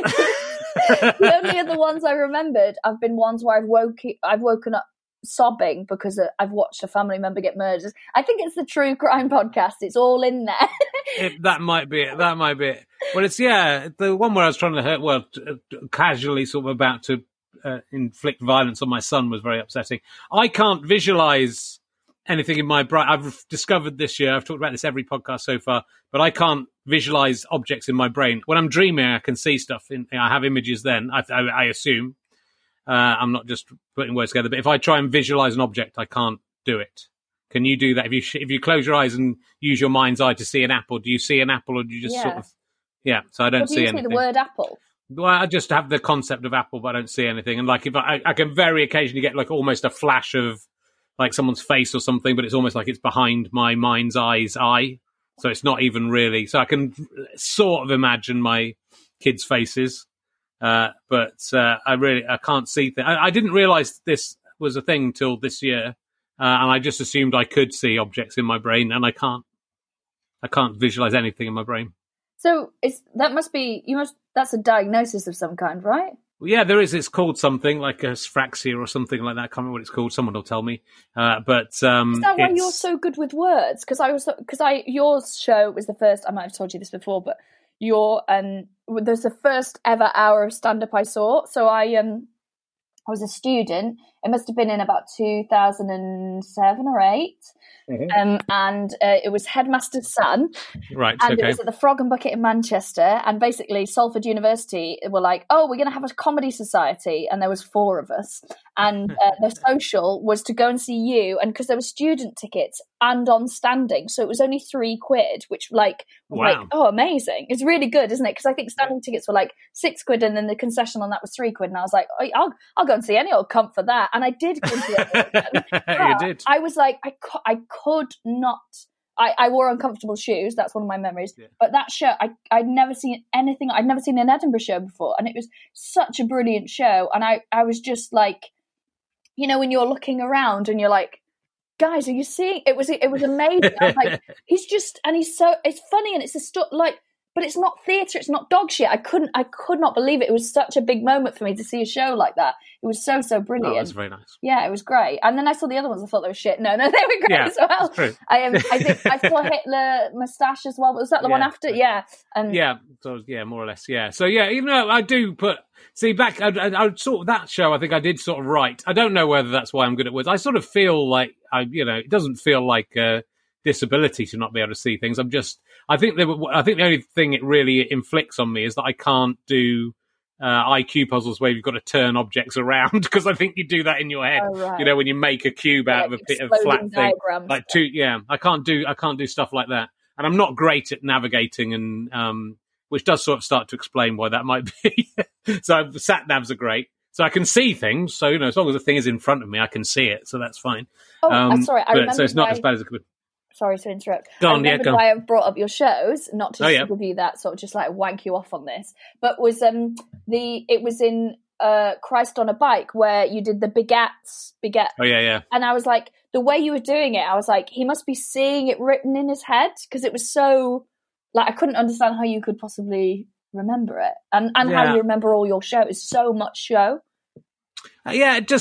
The only other ones I remembered have been ones where I've woken up sobbing because I've watched a family member get murdered. I think it's the True Crime podcast. It's all in there. That might be it. Well, it's the one where I was trying to casually sort of about to inflict violence on my son was very upsetting. I can't visualize anything in my brain. I've discovered this year, I've talked about this every podcast so far, but I can't visualize objects in my brain. When I'm dreaming, I can see stuff. I have images then, I assume. I'm not just putting words together, but if I try and visualize an object, I can't do it. Can you do that? If you close your eyes and use your mind's eye to see an apple, do you see an apple, or do you just sort of... Yeah, so I don't see anything. Do you see the word apple? Well, I just have the concept of apple, but I don't see anything. And like, if I can very occasionally get like almost a flash of like someone's face or something, but it's almost like it's behind my mind's eye. So it's not even really... So I can sort of imagine my kids' faces. But I can't see things. I didn't realize this was a thing till this year, and I just assumed I could see objects in my brain, and I can't visualize anything in my brain. So that's a diagnosis of some kind, right? Well, yeah, there is. It's called something like a Sphraxia or something like that. I can't remember what it's called. Someone will tell me. But is that why you're so good with words? Because your show was the first. I might have told you this before, but there's the first ever hour of stand-up I saw. So I was a student. It must have been in about 2007 or 8. Mm-hmm. And it was Headmaster's Son. Right, and it was at the Frog and Bucket in Manchester. And basically, Salford University were like, oh, we're going to have a comedy society. And there was 4 of us. And the social was to go and see you. And because there were student tickets and on standing. So it was only £3, which wow. Like, oh, amazing. It's really good, isn't it? Because I think standing tickets were like £6 and then the concession on that was £3. And I was like, oh, I'll go and see any old comp for that. And I did go and see it. You did. I was like, I could not. I wore uncomfortable shoes. That's one of my memories. Yeah. But that show, I'd never seen anything. I'd never seen an Edinburgh show before. And it was such a brilliant show. And I was just like, you know, when you're looking around and you're like, guys, are you seeing? It was amazing. I was like, he's funny and it's but it's not theatre, it's not dog shit. I could not believe it. It was such a big moment for me to see a show like that. It was so brilliant. Oh, that's very nice. Yeah, it was great. And then I saw the other ones. I thought they were shit. No, they were great as well. I think I saw Hitler Moustache as well. Was that the one after? Yeah. And So more or less. Yeah. So yeah, you know, I do put. See, back I sort of that show. I think I did sort of write. I don't know whether that's why I'm good at words. I sort of feel like it doesn't feel like a disability to not be able to see things. I think the only thing it really inflicts on me is that I can't do IQ puzzles where you've got to turn objects around, because I think you do that in your head. Oh, right. You know, when you make a cube out of a bit of flat thing, like I can't do stuff like that, and I'm not great at navigating, and which does sort of start to explain why that might be. So sat navs are great, so I can see things. So as long as the thing is in front of me, I can see it, so that's fine. Oh, sorry, I remember. So it's not as bad as it could be. Sorry to interrupt. Go on, I remembered why I've brought up your shows, not to give you that sort of just like wank you off on this, but was it was in Christ on a Bike where you did the Beget. Oh yeah. And I was like, the way you were doing it, I was like, he must be seeing it written in his head, because it was so like I couldn't understand how you could possibly remember it, and how you remember all your shows. So much show. I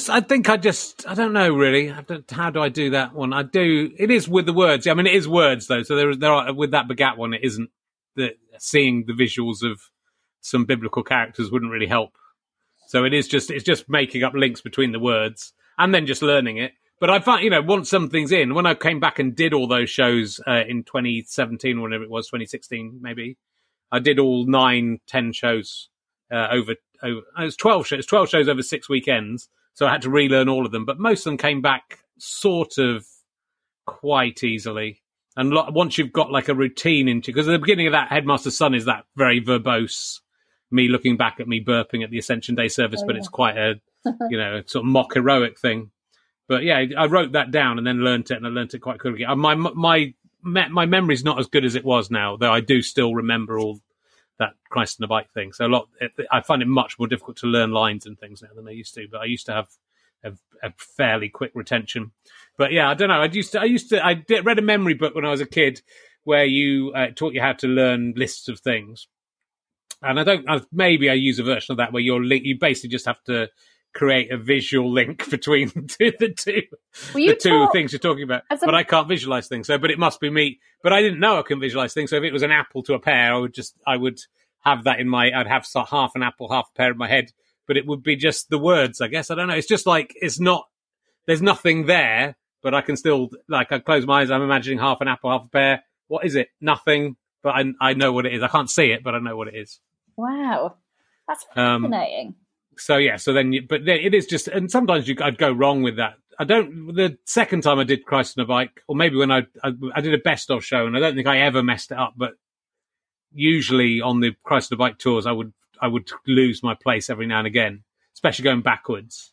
don't know really. How do I do that one? I do. It is with the words. I mean, it is words though. So there are with that Begat one. It isn't seeing the visuals of some biblical characters wouldn't really help. So it's just making up links between the words and then just learning it. But I find, once something's in, when I came back and did all those shows in 2017 or whenever it was, 2016 maybe, I did all 9-10 shows over. It was 12 shows over 6 weekends, so I had to relearn all of them. But most of them came back sort of quite easily. And once you've got like a routine into, because at the beginning of that Headmaster's Son is that very verbose, me looking back at me burping at the Ascension Day service, but it's quite a, sort of mock heroic thing. But yeah, I wrote that down and then learnt it, and I learnt it quite quickly. My memory's not as good as it was now, though I do still remember all that Christ on a Bike thing. So I find it much more difficult to learn lines and things now than I used to. But I used to have a fairly quick retention. But yeah, I don't know. I read a memory book when I was a kid where you taught you how to learn lists of things. And maybe I use a version of that where you basically just have to create a visual link between the two things you're talking about. But I can't visualize things. But it must be me. But I didn't know I can visualize things. So if it was an apple to a pear, I would have that I'd have half an apple, half a pear in my head. But it would be just the words, I guess. I don't know. It's just like, there's nothing there, but I can still, like, I close my eyes, I'm imagining half an apple, half a pear. What is it? Nothing. But I know what it is. I can't see it, but I know what it is. Wow. That's fascinating. So then it is just, and sometimes I'd go wrong with that. The second time I did Christ on a Bike, or maybe when I did a best of show, and I don't think I ever messed it up, but usually on the Christ on a Bike tours, I would lose my place every now and again, especially going backwards.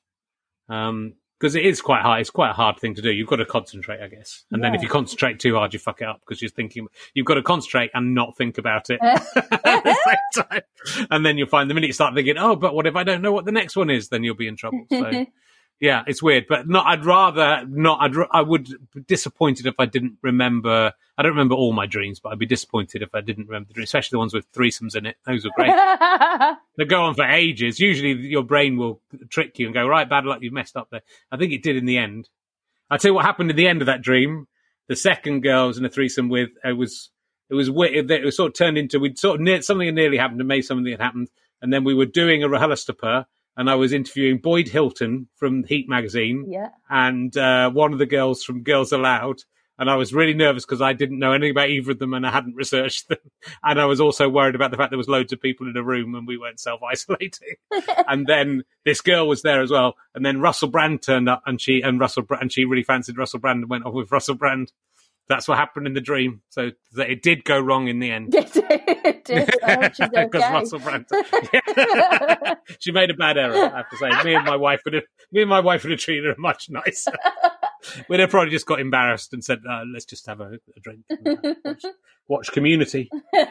Because it is quite hard. It's quite a hard thing to do. You've got to concentrate, I guess. And then if you concentrate too hard, you fuck it up, because you're thinking, you've got to concentrate and not think about it at the same time. And then you'll find the minute you start thinking, oh, but what if I don't know what the next one is? Then you'll be in trouble. So Yeah, it's weird, but I'd rather not. I would be disappointed if I didn't remember. I don't remember all my dreams, but I'd be disappointed if I didn't remember the dreams, especially the ones with threesomes in it. Those were great. They go on for ages. Usually your brain will trick you and go, right, bad luck, you've messed up there. I think it did in the end. I'll tell you what happened at the end of that dream. The second girl was in a threesome with, it was weird. It was sort of turned into, something had nearly happened and made something had happened. And then we were doing a RHLSTP, and I was interviewing Boyd Hilton from Heat magazine, and one of the girls from Girls Aloud. And I was really nervous because I didn't know anything about either of them and I hadn't researched them. And I was also worried about the fact there was loads of people in a room and we weren't self-isolating. And then this girl was there as well. And then Russell Brand turned up and she really fancied Russell Brand and went off with Russell Brand. That's what happened in the dream. So it did go wrong in the end. It did. I hope she's okay. Because Russell Brand. Yeah. She made a bad error, I have to say. Me and my wife would have treated her much nicer. We'd have probably just got embarrassed and said, let's just have a drink and watch Community.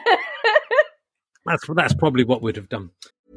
That's probably what we'd have done.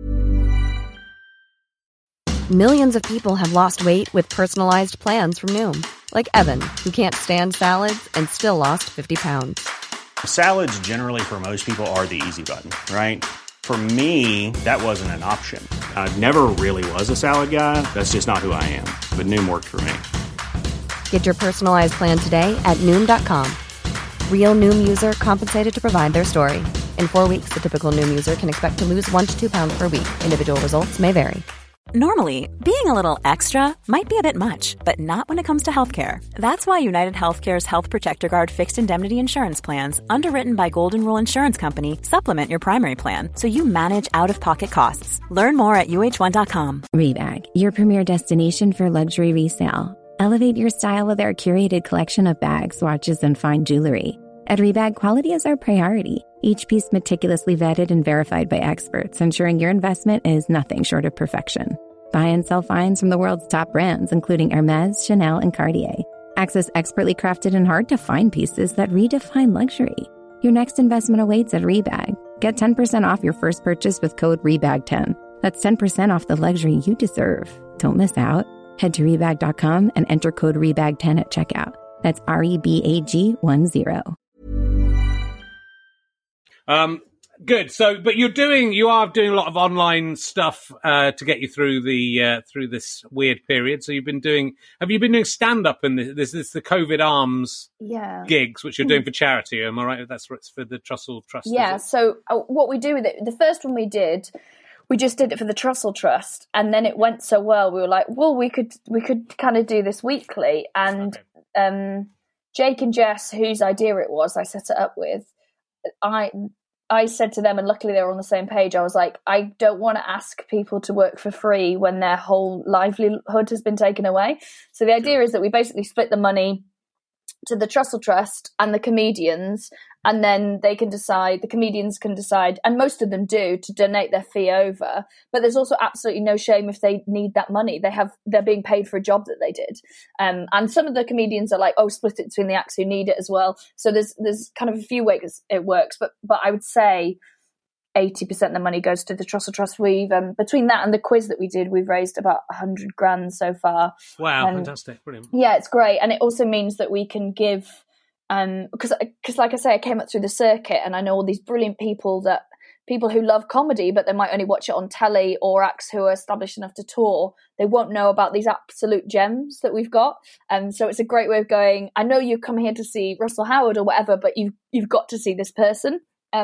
Millions of people have lost weight with personalized plans from Noom. Like Evan, who can't stand salads and still lost 50 pounds. Salads generally for most people are the easy button, right? For me, that wasn't an option. I never really was a salad guy. That's just not who I am. But Noom worked for me. Get your personalized plan today at Noom.com. Real Noom user compensated to provide their story. In 4 weeks, the typical Noom user can expect to lose 1 to 2 pounds per week. Individual results may vary. Normally, being a little extra might be a bit much, but not when it comes to healthcare. That's why United Healthcare's Health Protector Guard fixed indemnity insurance plans, underwritten by Golden Rule Insurance Company, supplement your primary plan so you manage out-of-pocket costs. Learn more at uh1.com. Rebag, your premier destination for luxury resale. Elevate your style with our curated collection of bags, watches, and fine jewelry. At Rebag, quality is our priority. Each piece meticulously vetted and verified by experts, ensuring your investment is nothing short of perfection. Buy and sell finds from the world's top brands, including Hermès, Chanel, and Cartier. Access expertly crafted and hard-to-find pieces that redefine luxury. Your next investment awaits at Rebag. Get 10% off your first purchase with code REBAG10. That's 10% off the luxury you deserve. Don't miss out. Head to Rebag.com and enter code REBAG10 at checkout. That's REBAG10. Good. So, but you are doing a lot of online stuff to get you through through this weird period. So have you been doing stand up in this the COVID Arms gigs, which you're doing for charity? Am I right? That's for the Trussell Trust. Yeah. So what we do with it, the first one we just did it for the Trussell Trust, and then it went so well. We were like, well, we could kind of do this weekly. And Jake and Jess, whose idea it was, I set it up with. I said to them, and luckily they were on the same page, I was like, I don't want to ask people to work for free when their whole livelihood has been taken away. So the idea is that we basically split the money to the Trussell Trust and the comedians, and then the comedians can decide, and most of them do, to donate their fee over. But there's also absolutely no shame if they need that money. They're being paid for a job that they did. And some of the comedians are like, oh, split it between the acts who need it as well. So there's kind of a few ways it works, but I would say 80% of the money goes to the Trussell Trust. We've between that and the quiz that we did, we've raised about 100 grand so far. Wow, fantastic, brilliant. Yeah, it's great, and it also means that we can give, because like I say, I came up through the circuit, and I know all these brilliant people who love comedy, but they might only watch it on telly, or acts who are established enough to tour. They won't know about these absolute gems that we've got, so it's a great way of going, I know you come here to see Russell Howard or whatever, but you've got to see this person.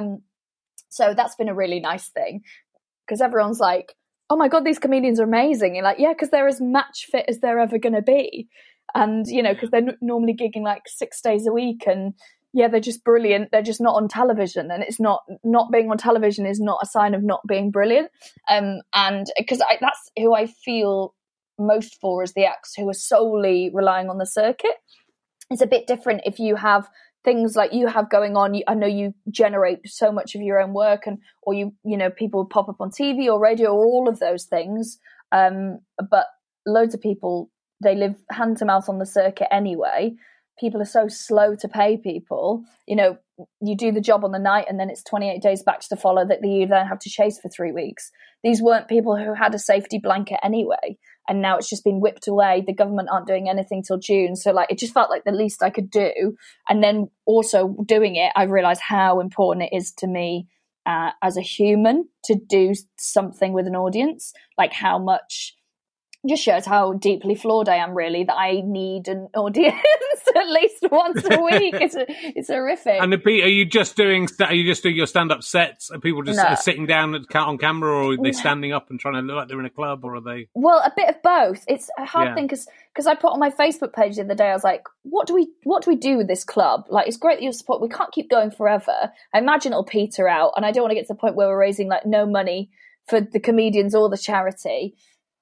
So that's been a really nice thing, because everyone's like, oh my God, these comedians are amazing. You're like, yeah, because they're as match fit as they're ever going to be. And, because they're normally gigging like 6 days a week, and yeah, they're just brilliant. They're just not on television, and it's not being on television is not a sign of not being brilliant. And because that's who I feel most for, is the acts who are solely relying on the circuit. It's a bit different if you have things like you have going on. I know you generate so much of your own work, or people pop up on TV or radio or all of those things. But loads of people, they live hand to mouth on the circuit anyway. People are so slow to pay people. you do the job on the night and then it's 28 days back to follow that you then have to chase for 3 weeks. These weren't people who had a safety blanket anyway. And now it's just been whipped away. The government aren't doing anything till June. So like, it just felt like the least I could do. And then also doing it, I realized how important it is to me as a human to do something with an audience, like how much just shows how deeply flawed I am, really, that I need an audience at least once a week. It's horrific. And are you just doing your stand-up sets? Are people just sitting down on camera, or are they standing up and trying to look like they're in a club, or are they? Well, a bit of both. It's a hard thing because I put on my Facebook page the other day, I was like, what do we do with this club? Like, it's great that you support. We can't keep going forever. I imagine it'll peter out, and I don't want to get to the point where we're raising like no money for the comedians or the charity.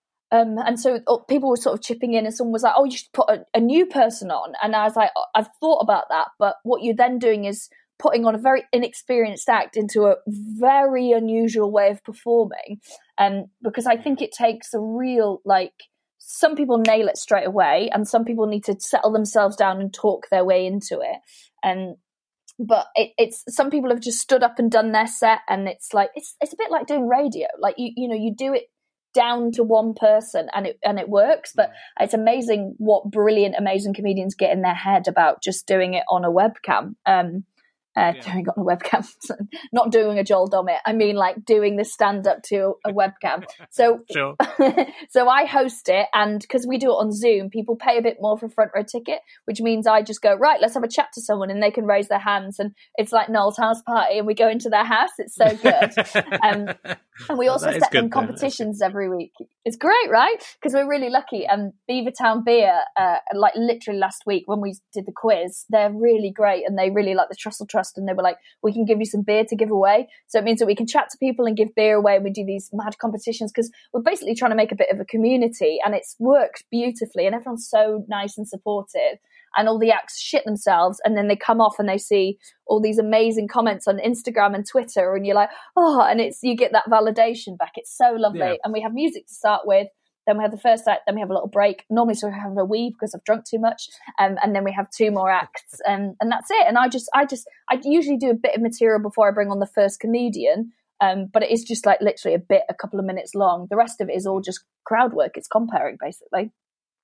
And so people were sort of chipping in, and someone was like, oh, you should put a new person on. And I was like, I've thought about that. But what you're then doing is putting on a very inexperienced act into a very unusual way of performing. Because I think it takes a real, like, some people nail it straight away and some people need to settle themselves down and talk their way into it. But it's some people have just stood up and done their set, and it's like, it's a bit like doing radio. Like, you do it down to one person and it works, but it's amazing what brilliant, amazing comedians get in their head about just doing it on a webcam. Doing it on a webcam, not doing a Joel Dommett. I mean, like doing the stand up to a webcam. So, sure. So I host it, and because we do it on Zoom, people pay a bit more for a front row ticket, which means I just go, right, let's have a chat to someone, and they can raise their hands, and it's like Noel's house party, and we go into their house. It's so good. And we also set them competitions every week. It's great, right? Because we're really lucky. Beavertown Beer, like literally last week when we did the quiz, they're really great, and they really like the Trussell Trust, and they were like, we can give you some beer to give away. So it means that we can chat to people and give beer away, and we do these mad competitions because we're basically trying to make a bit of a community, and it's worked beautifully, and everyone's so nice and supportive. And all the acts shit themselves, and then they come off and they see all these amazing comments on Instagram and Twitter, and you're like, oh, and you get that validation back. It's so lovely. Yeah. And we have music to start with, then we have the first act, then we have a little break. Normally so we have a wee because I've drunk too much, and then we have 2 more acts, and that's it. And I usually do a bit of material before I bring on the first comedian, but it is just like literally a couple of minutes long. The rest of it is all just crowd work. It's comparing, basically.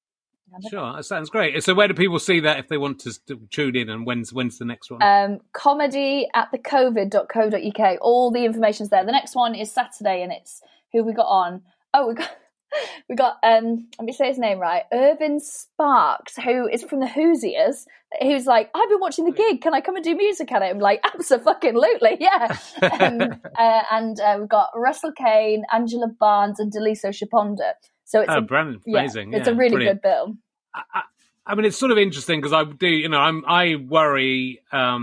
Sure, that sounds great. So where do people see that if they want to tune in, and when's the next one? Comedy at thecovid.co.uk. All the information's there. The next one is Saturday, and it's who we got on. Oh, we got let me say his name right, Irvin Sparks, who is from the Hoosiers, who's like, I've been watching the gig, can I come and do music at it? I'm like, absolutely, yeah. And we've got Russell Kane, Angela Barnes, and Deliso Shaponda. So it's amazing. It's a really good bill. I mean, it's sort of interesting because I worry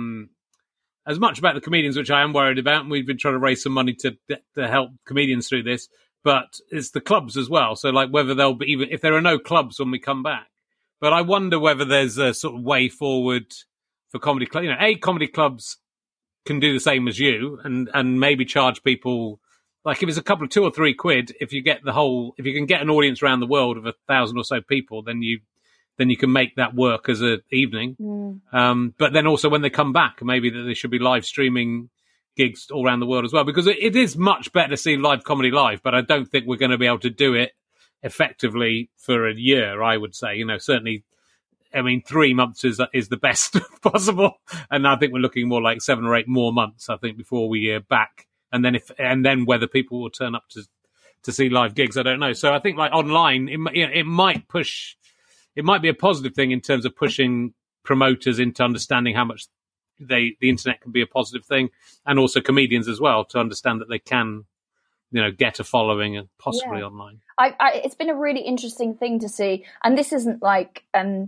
as much about the comedians, which I am worried about, and we've been trying to raise some money to help comedians through this. But it's the clubs as well. So like whether they'll be, even if there are no clubs when we come back. But I wonder whether there's a sort of way forward for comedy clubs. Comedy clubs can do the same as you and maybe charge people, like if it's a couple of 2 or 3 quid, if you can get an audience around the world of 1,000 or so people, then you can make that work as an evening. But then also when they come back, maybe that they should be live streaming gigs all around the world as well, because it is much better to see live comedy live, but I don't think we're going to be able to do it effectively for a year, I would say. Certainly, I mean, 3 months is the best possible, and I think we're looking more like 7 or 8 more months, I think, before we're back, and then whether people will turn up to see live gigs, I don't know. So I think like online, it might be a positive thing in terms of pushing promoters into understanding how much the internet can be a positive thing, and also comedians as well to understand that they can, get a following and possibly online. It's been a really interesting thing to see, and this isn't like I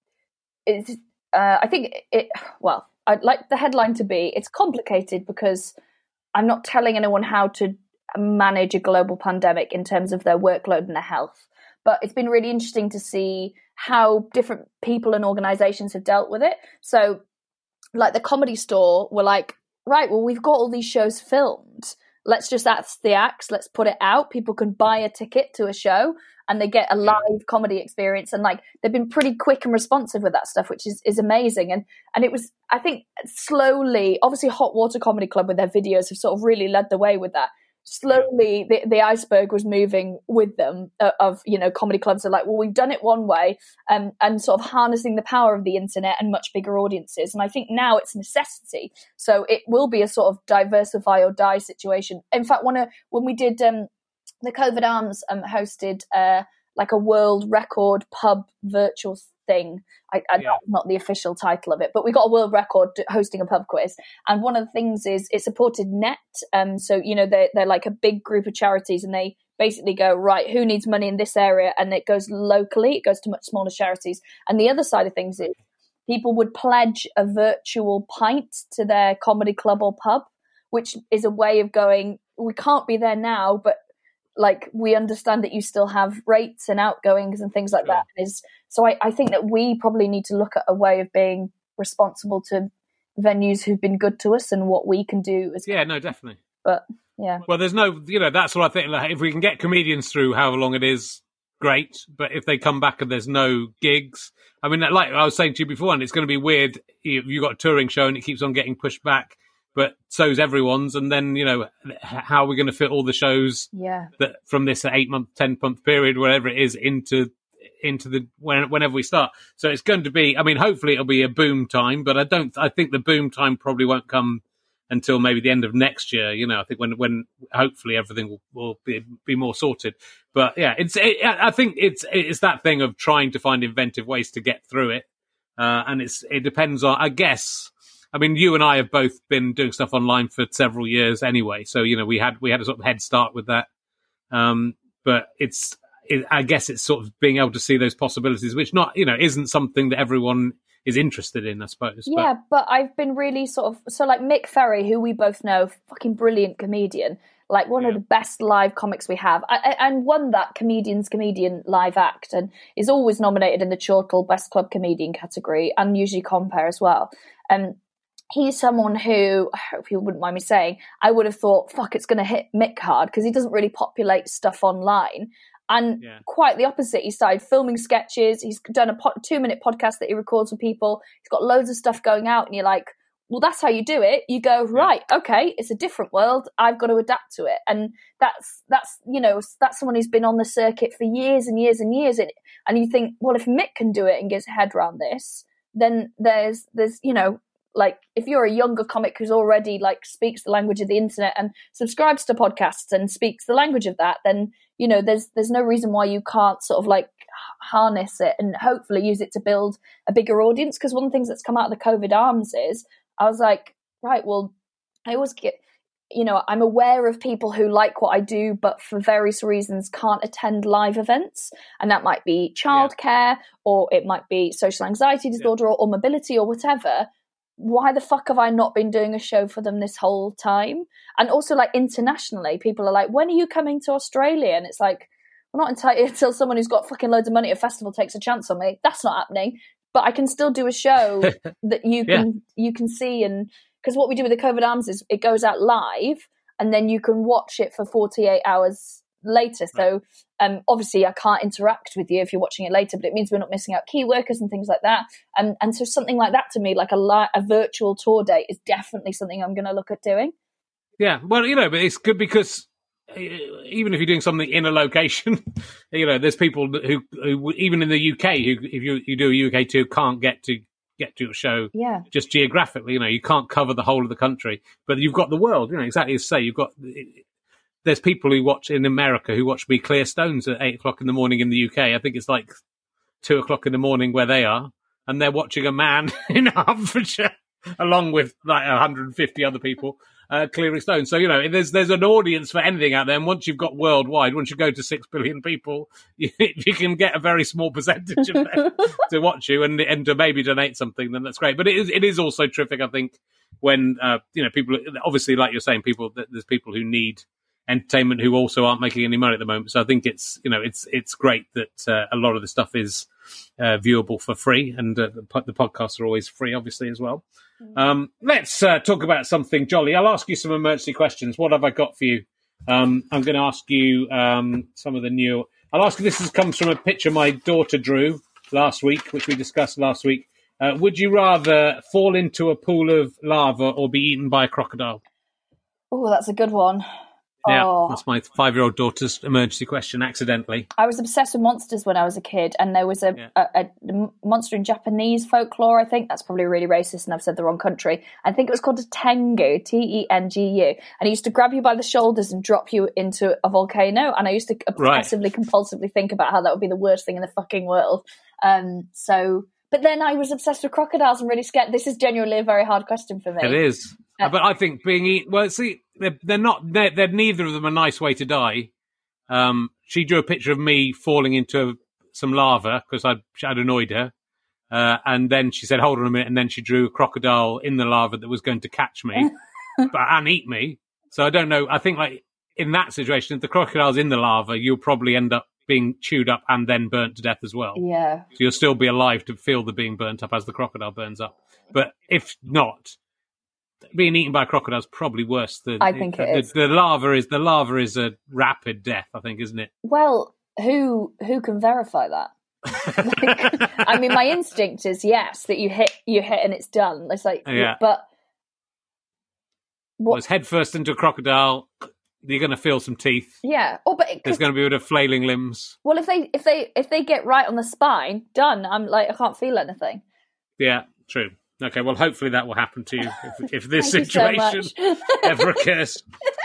think it. Well, I'd like the headline to be: it's complicated because I'm not telling anyone how to manage a global pandemic in terms of their workload and their health. But it's been really interesting to see how different people and organizations have dealt with it. So like the Comedy Store were like, right, well, we've got all these shows filmed. let's just ask the acts, let's put it out. People can buy a ticket to a show and they get a live comedy experience. And like, they've been pretty quick and responsive with that stuff, which is amazing. And it was, I think, slowly, obviously Hot Water Comedy Club with their videos have sort of really led the way with that. Slowly the iceberg was moving with them of, you know, comedy clubs are like, well, we've done it one way, and sort of harnessing the power of the internet and much bigger audiences. And I think now it's a necessity. So it will be a sort of diversify or die situation. In fact, when we did the COVID Arms hosted like a world record pub virtual thing. Not the official title of it, but we got a world record hosting a pub quiz. And one of the things is it supported Net. So, you know, they're like a big group of charities, and they basically go, right, who needs money in this area? And it goes locally, it goes to much smaller charities. And the other side of things is people would pledge a virtual pint to their comedy club or pub, which is a way of going, we can't be there now, but like, we understand that you still have rates and outgoings and things like that. So I think that we probably need to look at a way of being responsible to venues who've been good to us and what we can do. Definitely. But yeah. Well, there's no, you know, that's what I think. Like, if we can get comedians through however long it is, great. But if they come back and there's no gigs, I mean, like I was saying to you before, and it's going to be weird if you've got a touring show and it keeps on getting pushed back. But so's everyone's, and then, you know, how are we going to fit all the shows that from this 8-month, 10-month period, whatever it is, into the whenever we start. So it's going to be, I mean, hopefully it'll be a boom time, but I think the boom time probably won't come until maybe the end of next year. You know, I think when hopefully everything will be more sorted. But yeah, I think it's that thing of trying to find inventive ways to get through it, and it depends on, I guess. I mean, you and I have both been doing stuff online for several years anyway, so, you know, we had a sort of head start with that. But I guess it's sort of being able to see those possibilities, which isn't something that everyone is interested in, I suppose. Yeah, but I've been really so like Mick Ferry, who we both know, fucking brilliant comedian, like one of the best live comics we have, and won that Comedian's Comedian live act, and is always nominated in the Chortle Best Club Comedian category, and usually Compare as well. He's someone who, I hope you wouldn't mind me saying, I would have thought, fuck, it's going to hit Mick hard, because he doesn't really populate stuff online. And quite the opposite. He started filming sketches. He's done a 2-minute podcast that he records with people. He's got loads of stuff going out. And you're like, well, that's how you do it. You go, right, okay, it's a different world. I've got to adapt to it. And that's someone who's been on the circuit for years and years and years. And you think, well, if Mick can do it and gets a head around this, then there's you know, like, if you're a younger comic who's already like speaks the language of the internet and subscribes to podcasts and speaks the language of that, then, you know, there's no reason why you can't sort of like harness it and hopefully use it to build a bigger audience. Because one of the things that's come out of the COVID Arms is, I was like, right, well, I always get, you know, I'm aware of people who like what I do, but for various reasons can't attend live events. And that might be childcare, or it might be social anxiety disorder, or mobility, or whatever. Why the fuck have I not been doing a show for them this whole time? And also, like, internationally, people are like, when are you coming to Australia? And it's like, we're not entitled until someone who's got fucking loads of money at a festival takes a chance on me. That's not happening. But I can still do a show that you can see. And because what we do with the COVID Arms is it goes out live, and then you can watch it for 48 hours later. So obviously I can't interact with you if you're watching it later, but it means we're not missing out key workers and things like that. And so something like that, to me, like a virtual tour date, is definitely something I'm going to look at doing. Yeah, well, you know, but it's good because even if you're doing something in a location, you know, there's people who even in the UK, who if you do a UK tour, can't get to your show just geographically. You know, you can't cover the whole of the country, but you've got the world. You know, exactly as you say, you've got. There's people who watch in America who watch me clear stones at 8:00 in the morning in the UK. I think it's like 2:00 in the morning where they are, and they're watching a man in Hertfordshire along with like 150 other people clearing stones. So, you know, there's an audience for anything out there. And once you've got worldwide, once you go to 6 billion people, you can get a very small percentage of them to watch you and to maybe donate something. Then that's great. But it is also terrific, I think, when you know, people, obviously, like you're saying, there's people who need entertainment who also aren't making any money at the moment. So I think it's great that a lot of the stuff is viewable for free, and the podcasts are always free, obviously, as well. Let's talk about something jolly. I'll ask you some emergency questions. What have I got for you? I'm going to ask you some of the new... I'll ask you, this comes from a picture my daughter drew last week, which we discussed last week. Would you rather fall into a pool of lava or be eaten by a crocodile? Oh, that's a good one. Yeah, that's my 5-year-old daughter's emergency question, accidentally. I was obsessed with monsters when I was a kid, and there was a monster in Japanese folklore, I think. That's probably really racist, and I've said the wrong country. I think it was called a tengu, Tengu, and he used to grab you by the shoulders and drop you into a volcano, and I used to obsessively, compulsively think about how that would be the worst thing in the fucking world. But then I was obsessed with crocodiles and really scared. This is genuinely a very hard question for me. It is. But I think being eaten... Well, see, they're not... They're neither of them a nice way to die. She drew a picture of me falling into some lava because I'd annoyed her. And then she said, hold on a minute. And then she drew a crocodile in the lava that was going to catch me and eat me. So I don't know. I think, like, in that situation, if the crocodile's in the lava, you'll probably end up being chewed up and then burnt to death as well. Yeah. So you'll still be alive to feel the being burnt up as the crocodile burns up. But if not... Being eaten by a crocodile is probably worse than... I think it is. The lava is a rapid death, I think, isn't it? Well, who can verify that? I mean, my instinct is yes, that you hit and it's done. It's like, but it's head first into a crocodile. You're going to feel some teeth. Yeah. There's going to be a bit of flailing limbs. Well, if they get right on the spine, done. I'm like, I can't feel anything. Yeah, true. Okay, well, hopefully that will happen to you if this situation ever occurs.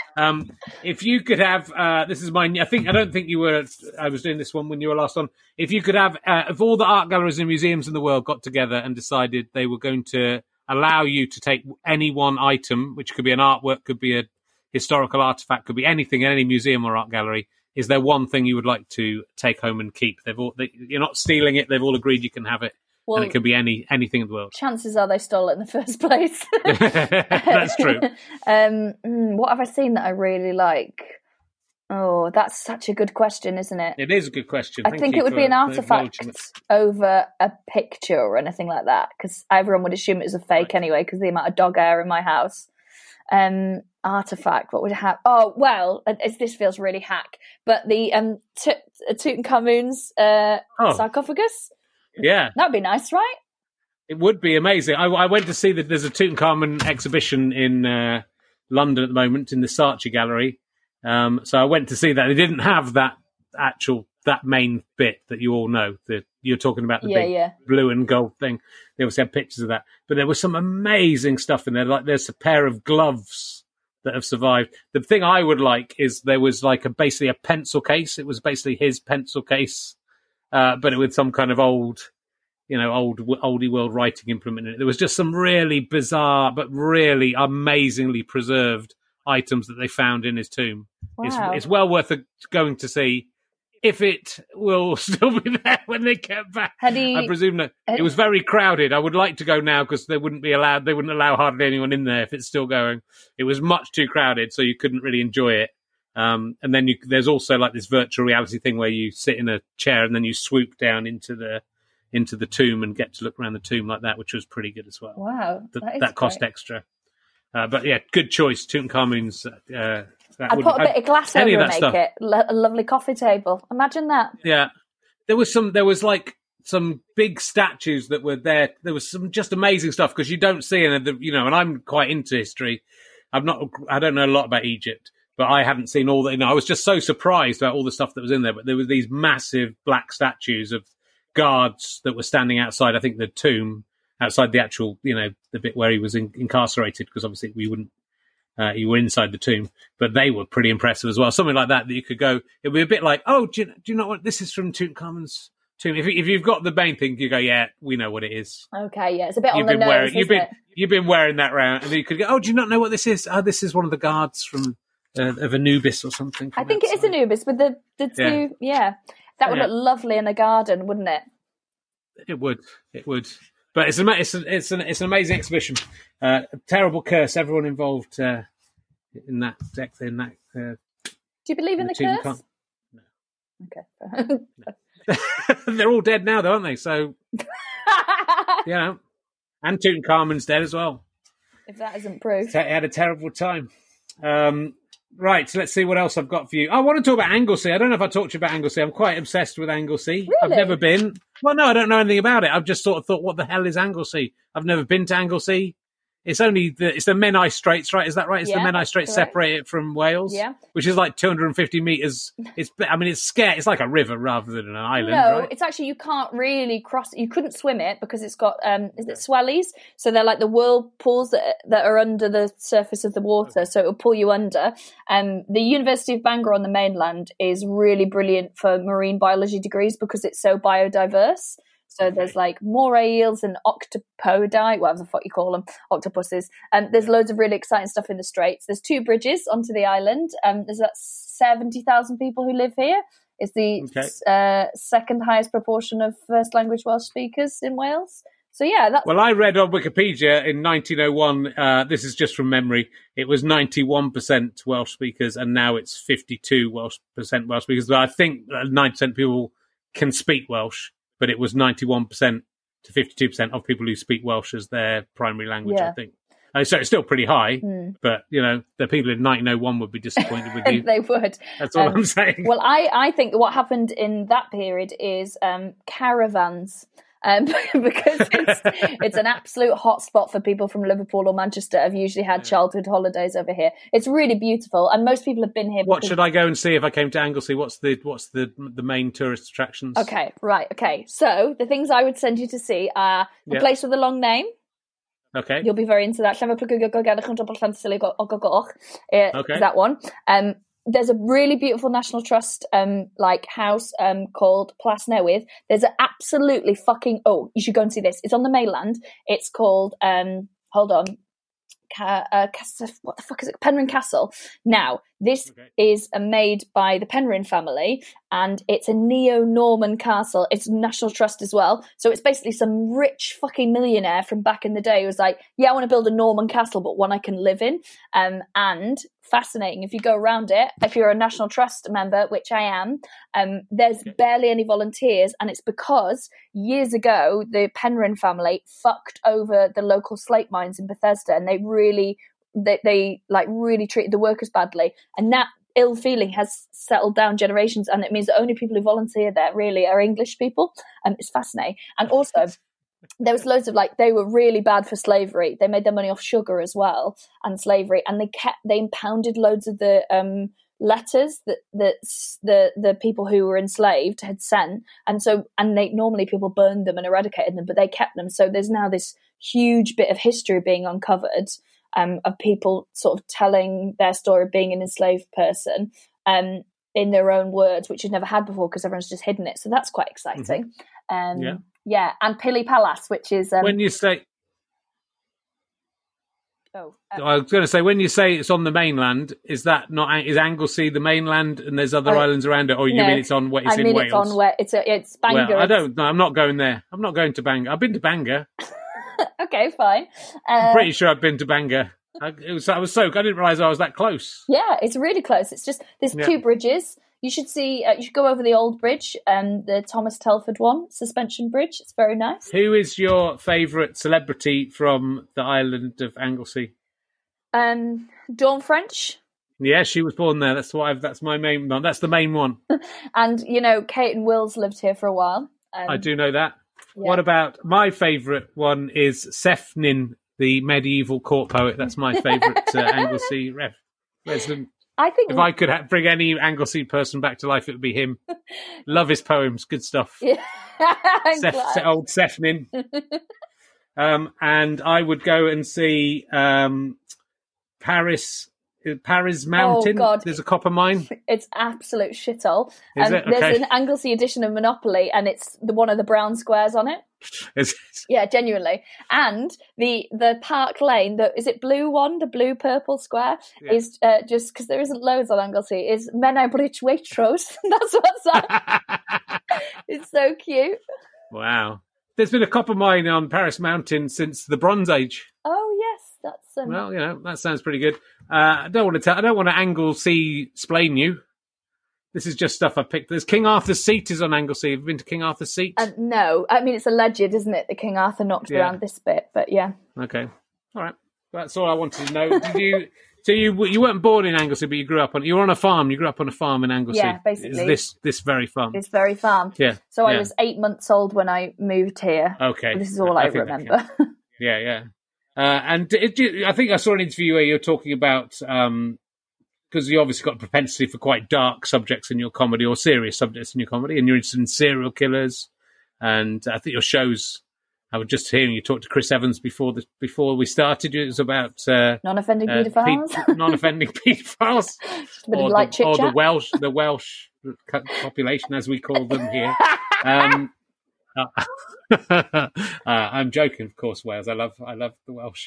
If you could have, this is mine. I don't think you were. I was doing this one when you were last on. If you could have, if all the art galleries and museums in the world got together and decided they were going to allow you to take any one item, which could be an artwork, could be a historical artifact, could be anything in any museum or art gallery. Is there one thing you would like to take home and keep? You're not stealing it. They've all agreed you can have it. Well, and it could be anything in the world. Chances are they stole it in the first place. That's true. What have I seen that I really like? Oh, that's such a good question, isn't it? It is a good question. I think it would be an artifact over a picture or anything like that, because everyone would assume it was a fake anyway, because the amount of dog hair in my house. Artifact, what would it have? Oh, well, this feels really hack, but the Tutankhamun's sarcophagus. Yeah. That'd be nice, right? It would be amazing. I went to see that there's a Tutankhamun exhibition in London at the moment in the Saatchi Gallery. So I went to see that. They didn't have that main bit that you all know. You're talking about the big blue and gold thing. They also had pictures of that. But there was some amazing stuff in there. Like there's a pair of gloves that have survived. The thing I would like is there was like basically a pencil case. It was basically his pencil case. But with some kind of oldie world writing implement in it. There was just some really bizarre but really amazingly preserved items that they found in his tomb. Wow. It's well worth going to see if it will still be there when they get back. I presume that it was very crowded. I would like to go now because they wouldn't allow hardly anyone in there if it's still going. It was much too crowded, so you couldn't really enjoy it. And then there's also like this virtual reality thing where you sit in a chair and then you swoop down into the tomb and get to look around the tomb like that, which was pretty good as well. Wow, that cost extra. But yeah, good choice. Tutankhamun's. I'd put a bit of glass over and make it a lovely coffee table. Imagine that. Yeah, there was like some big statues that were there. There was some just amazing stuff because you don't see and I'm quite into history. I don't know a lot about Egypt. But I hadn't seen all that. I was just so surprised about all the stuff that was in there. But there were these massive black statues of guards that were standing outside, I think, the tomb, outside the actual, the bit where he was incarcerated, because obviously you were inside the tomb. But they were pretty impressive as well. Something like that you could go. It would be a bit like, oh, do you know what? This is from Tutankhamun's tomb. If you've got the main thing, you go, yeah, we know what it is. Okay, yeah, it's a bit on the nose, isn't it? You've been wearing that round, and you could go, oh, do you not know what this is? Oh, this is one of the guards from... of Anubis or something. I think it is Anubis with the two. Yeah, that would look lovely in a garden, wouldn't it? It would. But it's an amazing exhibition. A terrible curse. Everyone involved in that. Do you believe in the curse? No. Okay. They're all dead now, though, aren't they? So And Tutankhamun's dead as well. If that isn't proof. He had a terrible time. Right, so let's see what else I've got for you. I want to talk about Anglesey. I don't know if I talked to you about Anglesey. I'm quite obsessed with Anglesey. Really? I've never been. Well, no, I don't know anything about it. I've just sort of thought, what the hell is Anglesey? I've never been to Anglesey. It's the Menai Straits, right? Is that right? It's the Menai Straits separated from Wales, which is like 250 metres. It's scarce. It's like a river rather than an island, right? It's actually, you can't really cross. You couldn't swim it because it's got, is it swellies? So they're like the whirlpools that are under the surface of the water, so it will pull you under. The University of Bangor on the mainland is really brilliant for marine biology degrees because it's so biodiverse. So there's like moray eels and octopodi, whatever the fuck you call them, octopuses. There's loads of really exciting stuff in the Straits. There's 2 bridges onto the island. There's about 70,000 people who live here. It's the second highest proportion of first language Welsh speakers in Wales. So yeah, well, I read on Wikipedia in 1901. This is just from memory. It was 91% Welsh speakers, and now it's 52% Welsh speakers. But I think 9% of people can speak Welsh. But it was 91% to 52% of people who speak Welsh as their primary language, I think. So it's still pretty high, but, the people in 1901 would be disappointed with you. They would. That's all I'm saying. Well, I think what happened in that period is caravans. Because it's an absolute hotspot for people from Liverpool or Manchester. I've usually had childhood holidays over here. It's really beautiful, and most people have been here. What should I go and see if I came to Anglesey? What's the main tourist attractions? Okay. So the things I would send you to see are the place with a long name. Okay. You'll be very into that. Okay. That one. There's a really beautiful National Trust house called Plas Newydd. There's an absolutely fucking you should go and see this. It's on the mainland. It's called hold on. What the fuck is it? Penrhyn Castle. Now, this is made by the Penrhyn family, and it's a neo-Norman castle. It's National Trust as well. So it's basically some rich fucking millionaire from back in the day who was like, I want to build a Norman castle, but one I can live in. And fascinating. If you go around it, if you're a National Trust member, which I am, there's barely any volunteers, and it's because years ago the Penrhyn family fucked over the local slate mines in Bethesda, and they really treated the workers badly, and that ill feeling has settled down generations, and it means the only people who volunteer there really are English people. It's fascinating. And also there was loads of they were really bad for slavery. They made their money off sugar as well and slavery, and they impounded loads of the letters that the people who were enslaved had sent, and normally people burned them and eradicated them, but they kept them. So there's now this huge bit of history being uncovered of people sort of telling their story of being an enslaved person in their own words, which you've never had before because everyone's just hidden it. So that's quite exciting. And Pili Palace, which is when you say. I was going to say, when you say it's on the mainland, is Anglesey the mainland and there's other islands around it, or you mean it's on in Wales? It's on where it's Bangor. Well, I don't know. I'm not going there. I'm not going to Bangor. I've been to Bangor. Okay, fine. I'm pretty sure I've been to Bangor. I didn't realise I was that close. Yeah, it's really close. It's just there's 2 bridges. You should see. You should go over the old bridge, the Thomas Telford one, suspension bridge. It's very nice. Who is your favourite celebrity from the island of Anglesey? Dawn French. Yeah, she was born there. That's my main one. That's the main one. And Kate and Wills lived here for a while. I do know that. Yeah. What about my favourite one? Is Cefn, the medieval court poet. That's my favourite Anglesey resident. I think if I could bring any Anglesey person back to life, it would be him. Love his poems, good stuff. Yeah. Old Cefn. And I would go and see Paris Mountain. Oh, God. There's a copper mine. It's absolute shithole. Is it? Okay. There's an Anglesey edition of Monopoly, and it's one of the brown squares on it. Is it? Yeah, genuinely. And the Park Lane, is it blue one, the blue-purple square, is just because there isn't loads on Anglesey, is Menai Bridge Waitrose. That's what's on. It's so cute. Wow. There's been a copper mine on Paris Mountain since the Bronze Age. Oh, yes. That's well, that sounds pretty good. I don't want to Anglesey-splain you, This is just stuff I picked. There's King Arthur's Seat is on Anglesey. Have you been to King Arthur's Seat? No. I mean, it's alleged, isn't it, that King Arthur knocked around this bit, but yeah. Okay. All right. That's all I wanted to know. Did you... So you weren't born in Anglesey, but you were on a farm. You grew up on a farm in Anglesey. Yeah, basically. Is this very farm? This very farm. Yeah. So I was 8 months old when I moved here. Okay. This is all I remember. Yeah. And I think I saw an interview where you were talking about... because you obviously got a propensity for quite dark subjects in your comedy or serious subjects in your comedy, and you're interested in serial killers. And I think your shows, I was just hearing you talk to Chris Evans before we started. It was about non-offending paedophiles, non-offending paedophiles, or the Welsh population, as we call them here. I'm joking, of course. Wales, I love the Welsh,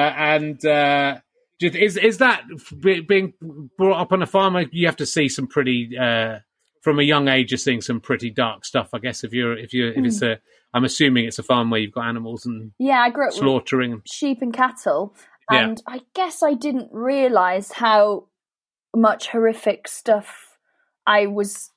Is that being brought up on a farm? You have to see some pretty, from a young age, you're seeing some pretty dark stuff. I guess if it's I'm assuming it's a farm where you've got animals and I grew up slaughtering with sheep and cattle, and I guess I didn't realise how much horrific stuff I was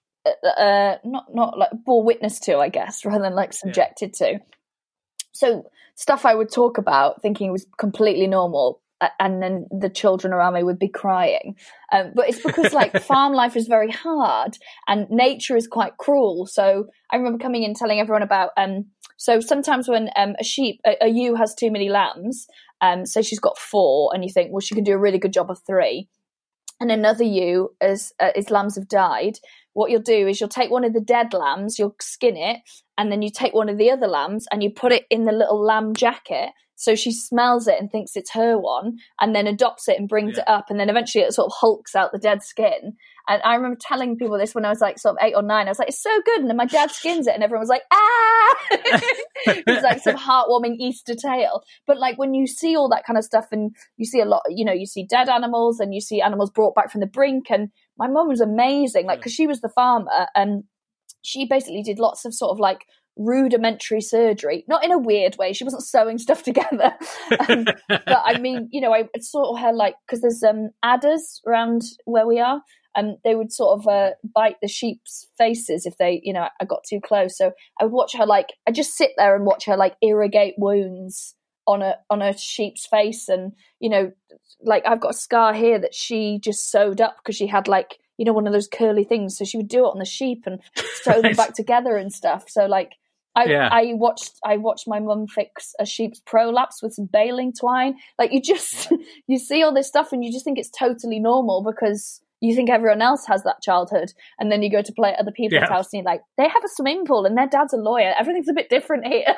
not like bore witness to, I guess, rather than like subjected to. So stuff I would talk about, thinking it was completely normal. And then the children around me would be crying. But it's because like farm life is very hard and nature is quite cruel. So I remember coming in telling everyone about, so sometimes when a ewe has too many lambs, so she's got 4 and you think, well, she can do a really good job of 3. And another ewe, as lambs have died, what you'll do is you'll take one of the dead lambs, you'll skin it, and then you take one of the other lambs and you put it in the little lamb jacket. So she smells it and thinks it's her one, and then adopts it and brings it up, and then eventually it sort of hulks out the dead skin. And I remember telling people this when I was like sort of 8 or 9. I was like, it's so good, and then my dad skins it, and everyone was like, ah! It's like some heartwarming Easter tale. But like when you see all that kind of stuff, and you see a lot, you see dead animals, and you see animals brought back from the brink. And my mum was amazing, like because she was the farmer, and she basically did lots of sort of like rudimentary surgery, not in a weird way. She wasn't sewing stuff together, but I mean, I saw her like, because there's adders around where we are, and they would sort of bite the sheep's faces if they, I got too close. So I would watch her I just sit there and watch her like irrigate wounds on a sheep's face, and like I've got a scar here that she just sewed up because she had like one of those curly things, so she would do it on the sheep and sew them back together and stuff. So like I watched my mum fix a sheep's prolapse with some baling twine. Like you see all this stuff and you just think it's totally normal because you think everyone else has that childhood, and then you go to play at other people's house and you're like, they have a swimming pool and their dad's a lawyer. Everything's a bit different here.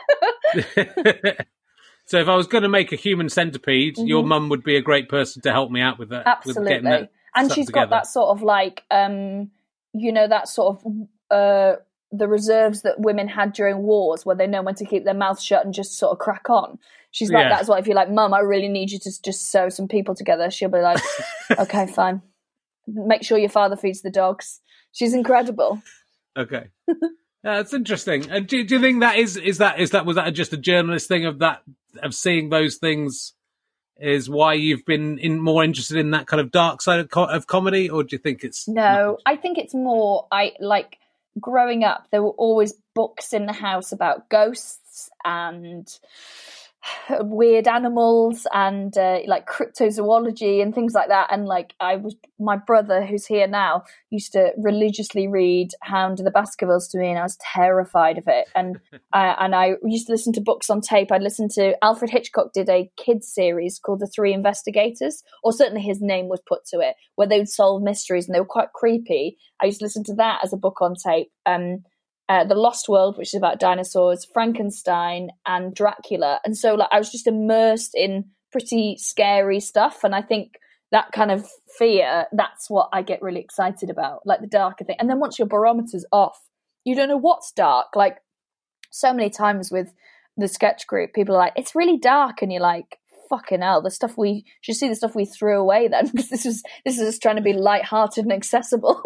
So if I was going to make a human centipede, your mum would be a great person to help me out with that. Absolutely. With and she's got that sort of like, that sort of the reserves that women had during wars where they know when to keep their mouth shut and just sort of crack on. She's like that as well. If you're like, Mum, I really need you to just sew some people together, she'll be like, okay, fine. Make sure your father feeds the dogs. She's incredible. Okay. That's interesting. And do you think that was that just a journalist thing of seeing those things is why you've been more interested in that kind of dark side of comedy, or do you think it's... No, I think it's more, growing up, there were always books in the house about ghosts and weird animals and like cryptozoology and things like that. And like my brother, who's here now, used to religiously read Hound of the Baskervilles to me, and I was terrified of it. And I used to listen to books on tape. I'd listen to Alfred Hitchcock did a kids series called The Three Investigators, or certainly his name was put to it, where they would solve mysteries and they were quite creepy. I used to listen to that as a book on tape. The Lost World, which is about dinosaurs, Frankenstein, and Dracula. And so I was just immersed in pretty scary stuff. And I think that kind of fear, that's what I get really excited about, like the darker thing. And then once your barometer's off, you don't know what's dark. Like so many times with the sketch group, people are like, it's really dark. And you're like, fucking hell, the stuff we should see, the stuff we threw away then, because this is just trying to be lighthearted and accessible.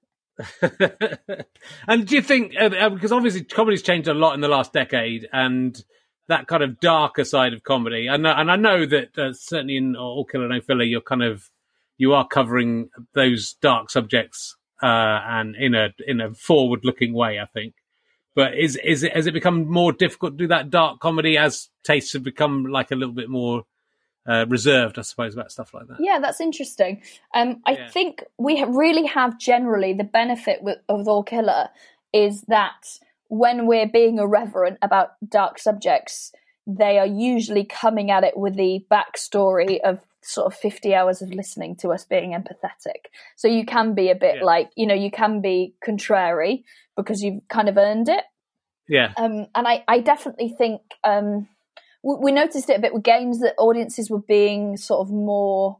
And do you think, because obviously comedy's changed a lot in the last decade, and that kind of darker side of comedy, and I know that certainly in All Killer No Filler, you are covering those dark subjects and in a forward-looking way, I think. But has it become more difficult to do that dark comedy as tastes have become like a little bit more reserved, I suppose, about stuff like that? Yeah, that's interesting. I think we really have generally the benefit of All Killer is that when we're being irreverent about dark subjects, they are usually coming at it with the backstory of sort of 50 hours of listening to us being empathetic. So you can be a bit like, you can be contrary because you've kind of earned it. Yeah. And I definitely think we noticed it a bit with games that audiences were being sort of more,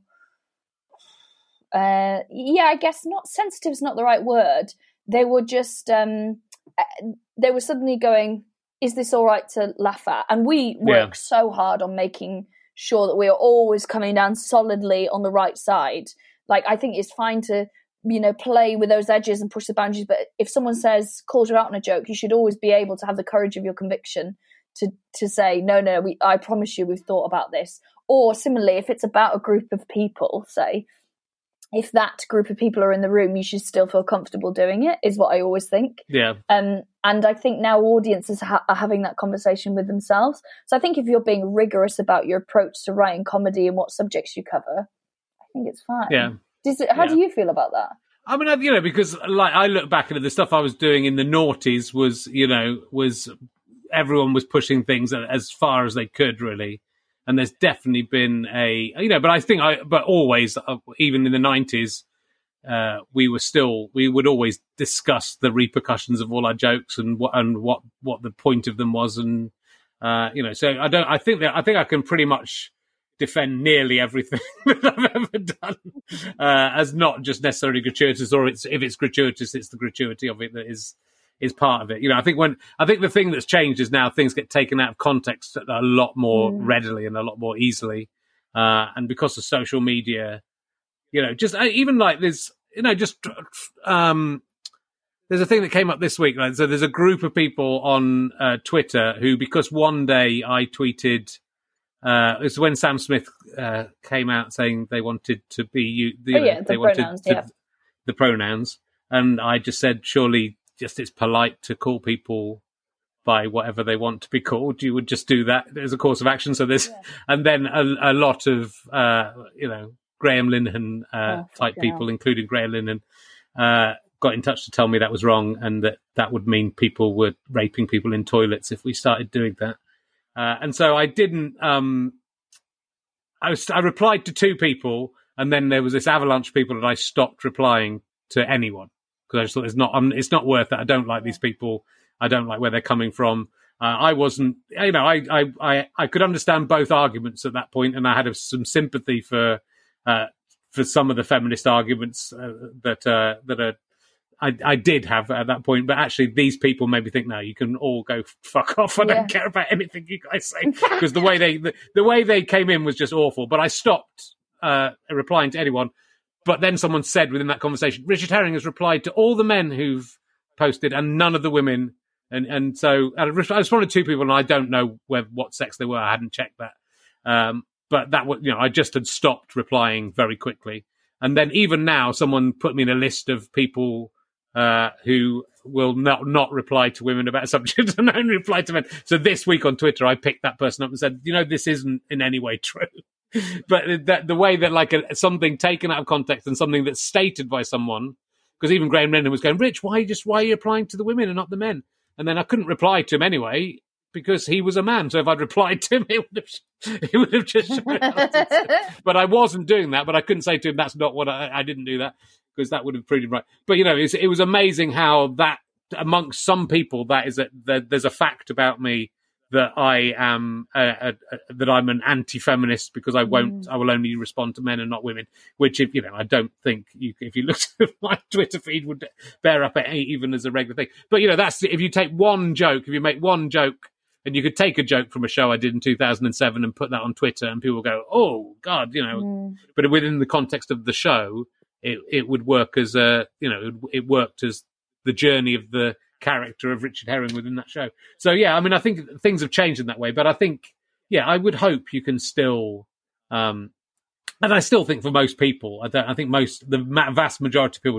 I guess not sensitive is not the right word. They were just, they were suddenly going, is this all right to laugh at? And we work so hard on making sure that we are always coming down solidly on the right side. Like, I think it's fine to, play with those edges and push the boundaries. But if someone calls you out on a joke, you should always be able to have the courage of your conviction to say, no, I promise you we've thought about this. Or similarly, if it's about a group of people, say, if that group of people are in the room, you should still feel comfortable doing it, is what I always think. Yeah. And I think now audiences are having that conversation with themselves. So I think if you're being rigorous about your approach to writing comedy and what subjects you cover, I think it's fine. Yeah. How do you feel about that? I mean, because like I look back at the stuff I was doing in the noughties was everyone was pushing things as far as they could, really. And there's definitely been but I think but always, even in the 90s, we would always discuss the repercussions of all our jokes and what the point of them was. And, so I think I can pretty much defend nearly everything that I've ever done, as not just necessarily gratuitous, or if it's gratuitous, it's the gratuity of it that is part of it. I think the thing that's changed is now things get taken out of context a lot more readily and a lot more easily. And because of social media, just even like this, there's a thing that came up this week. Right? So there's a group of people on Twitter who, because one day I tweeted, it's when Sam Smith came out saying they wanted to be the pronouns. And I just said, surely just it's polite to call people by whatever they want to be called. You would just do that as a course of action. So and then a lot of, Graham Linehan type people, including Graham Linehan, got in touch to tell me that was wrong and that would mean people were raping people in toilets if we started doing that. And so I didn't, I replied to 2 people, and then there was this avalanche of people that I stopped replying to anyone. Because I just thought it's not worth it. I don't like these people. I don't like where they're coming from. I wasn't, I could understand both arguments at that point, and I had some sympathy for some of the feminist arguments that I did have at that point. But actually, these people made me think, no, you can all go fuck off. I don't care about anything you guys say, because the way they came in was just awful. But I stopped replying to anyone. But then someone said within that conversation, Richard Herring has replied to all the men who've posted and none of the women. And so I responded to 2 people, and I don't know what sex they were. I hadn't checked that. But that was, I just had stopped replying very quickly. And then even now, someone put me in a list of people who will not reply to women about subjects and only reply to men. So this week on Twitter, I picked that person up and said, this isn't in any way true. But the way that like something taken out of context and something that's stated by someone, because even Graham Linehan was going, Rich, why are you replying to the women and not the men? And then I couldn't reply to him anyway because he was a man. So if I'd replied to him, he would have just shown up. But I wasn't doing that. But I couldn't say to him, that's not what I didn't do that, because that would have proved him right. But it was amazing how that amongst some people there's a fact about me that I am that I'm an anti-feminist because I will only respond to men and not women. Which, if I don't think if you look at my Twitter feed would bear up even as a regular thing. But that's if you take one joke, if you make one joke, and you could take a joke from a show I did in 2007 and put that on Twitter, and people go, "Oh God," But within the context of the show, it would work as it worked as the journey of the character of Richard Herring within that show. So I think things have changed in that way, but I think I would hope you can still and I still think for most people, I think the vast majority of people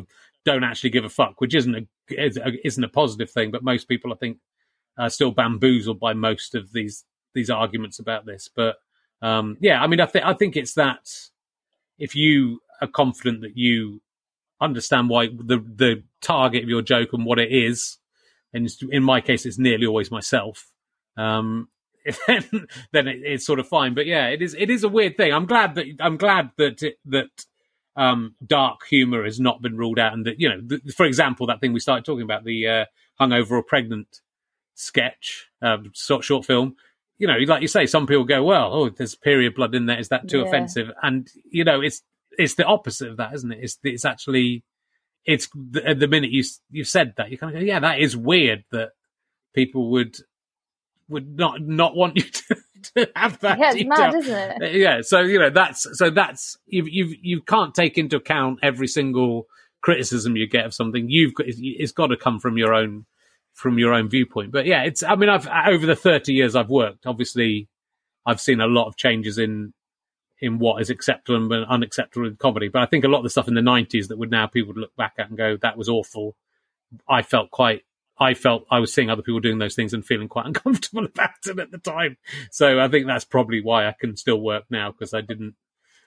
don't actually give a fuck, which isn't a positive thing. But most people, I think, are still bamboozled by most of these arguments about this. But I mean, I think it's that if you are confident that you understand why the target of your joke and what it is, and in my case, it's nearly always myself. Then it's sort of fine. But yeah, it is a weird thing. I'm glad that dark humor has not been ruled out, and that for example, that thing we started talking about, the hungover or pregnant sketch, short film. Like you say, some people go, well, there's period blood in there. Is that too offensive? And it's the opposite of that, isn't it? It's actually the minute you said that, you kind of go, yeah, that is weird that people would not want you to have that. Yeah, it's mad, isn't it? Yeah, so that's you can't take into account every single criticism you get of something. It's got to come from your own viewpoint. But yeah, I've over the 30 years I've worked, obviously I've seen a lot of changes in what is acceptable and unacceptable in comedy. But I think a lot of the stuff in the 90s that people would look back at and go, that was awful. I felt I was seeing other people doing those things and feeling quite uncomfortable about it at the time. So I think that's probably why I can still work now, because I didn't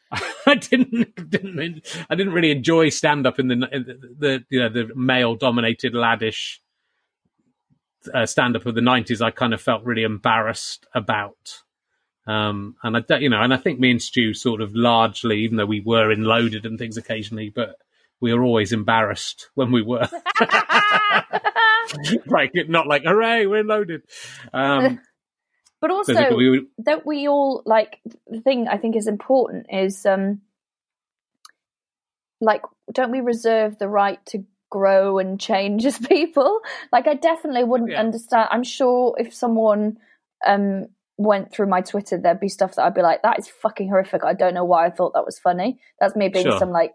really enjoy stand up in the male dominated laddish stand up of the 90s. I kind of felt really embarrassed about. And I think me and Stu sort of largely, even though we were in Loaded and things occasionally, but we were always embarrassed when we were. Like, not like, hooray, we're Loaded. But also, don't we all, like, the thing I think is important is, like, don't we reserve the right to grow and change as people? Like, I definitely wouldn't understand. I'm sure if someone went through my Twitter, there'd be stuff that I'd be like, that is fucking horrific. I don't know why I thought that was funny. That's me being some, like,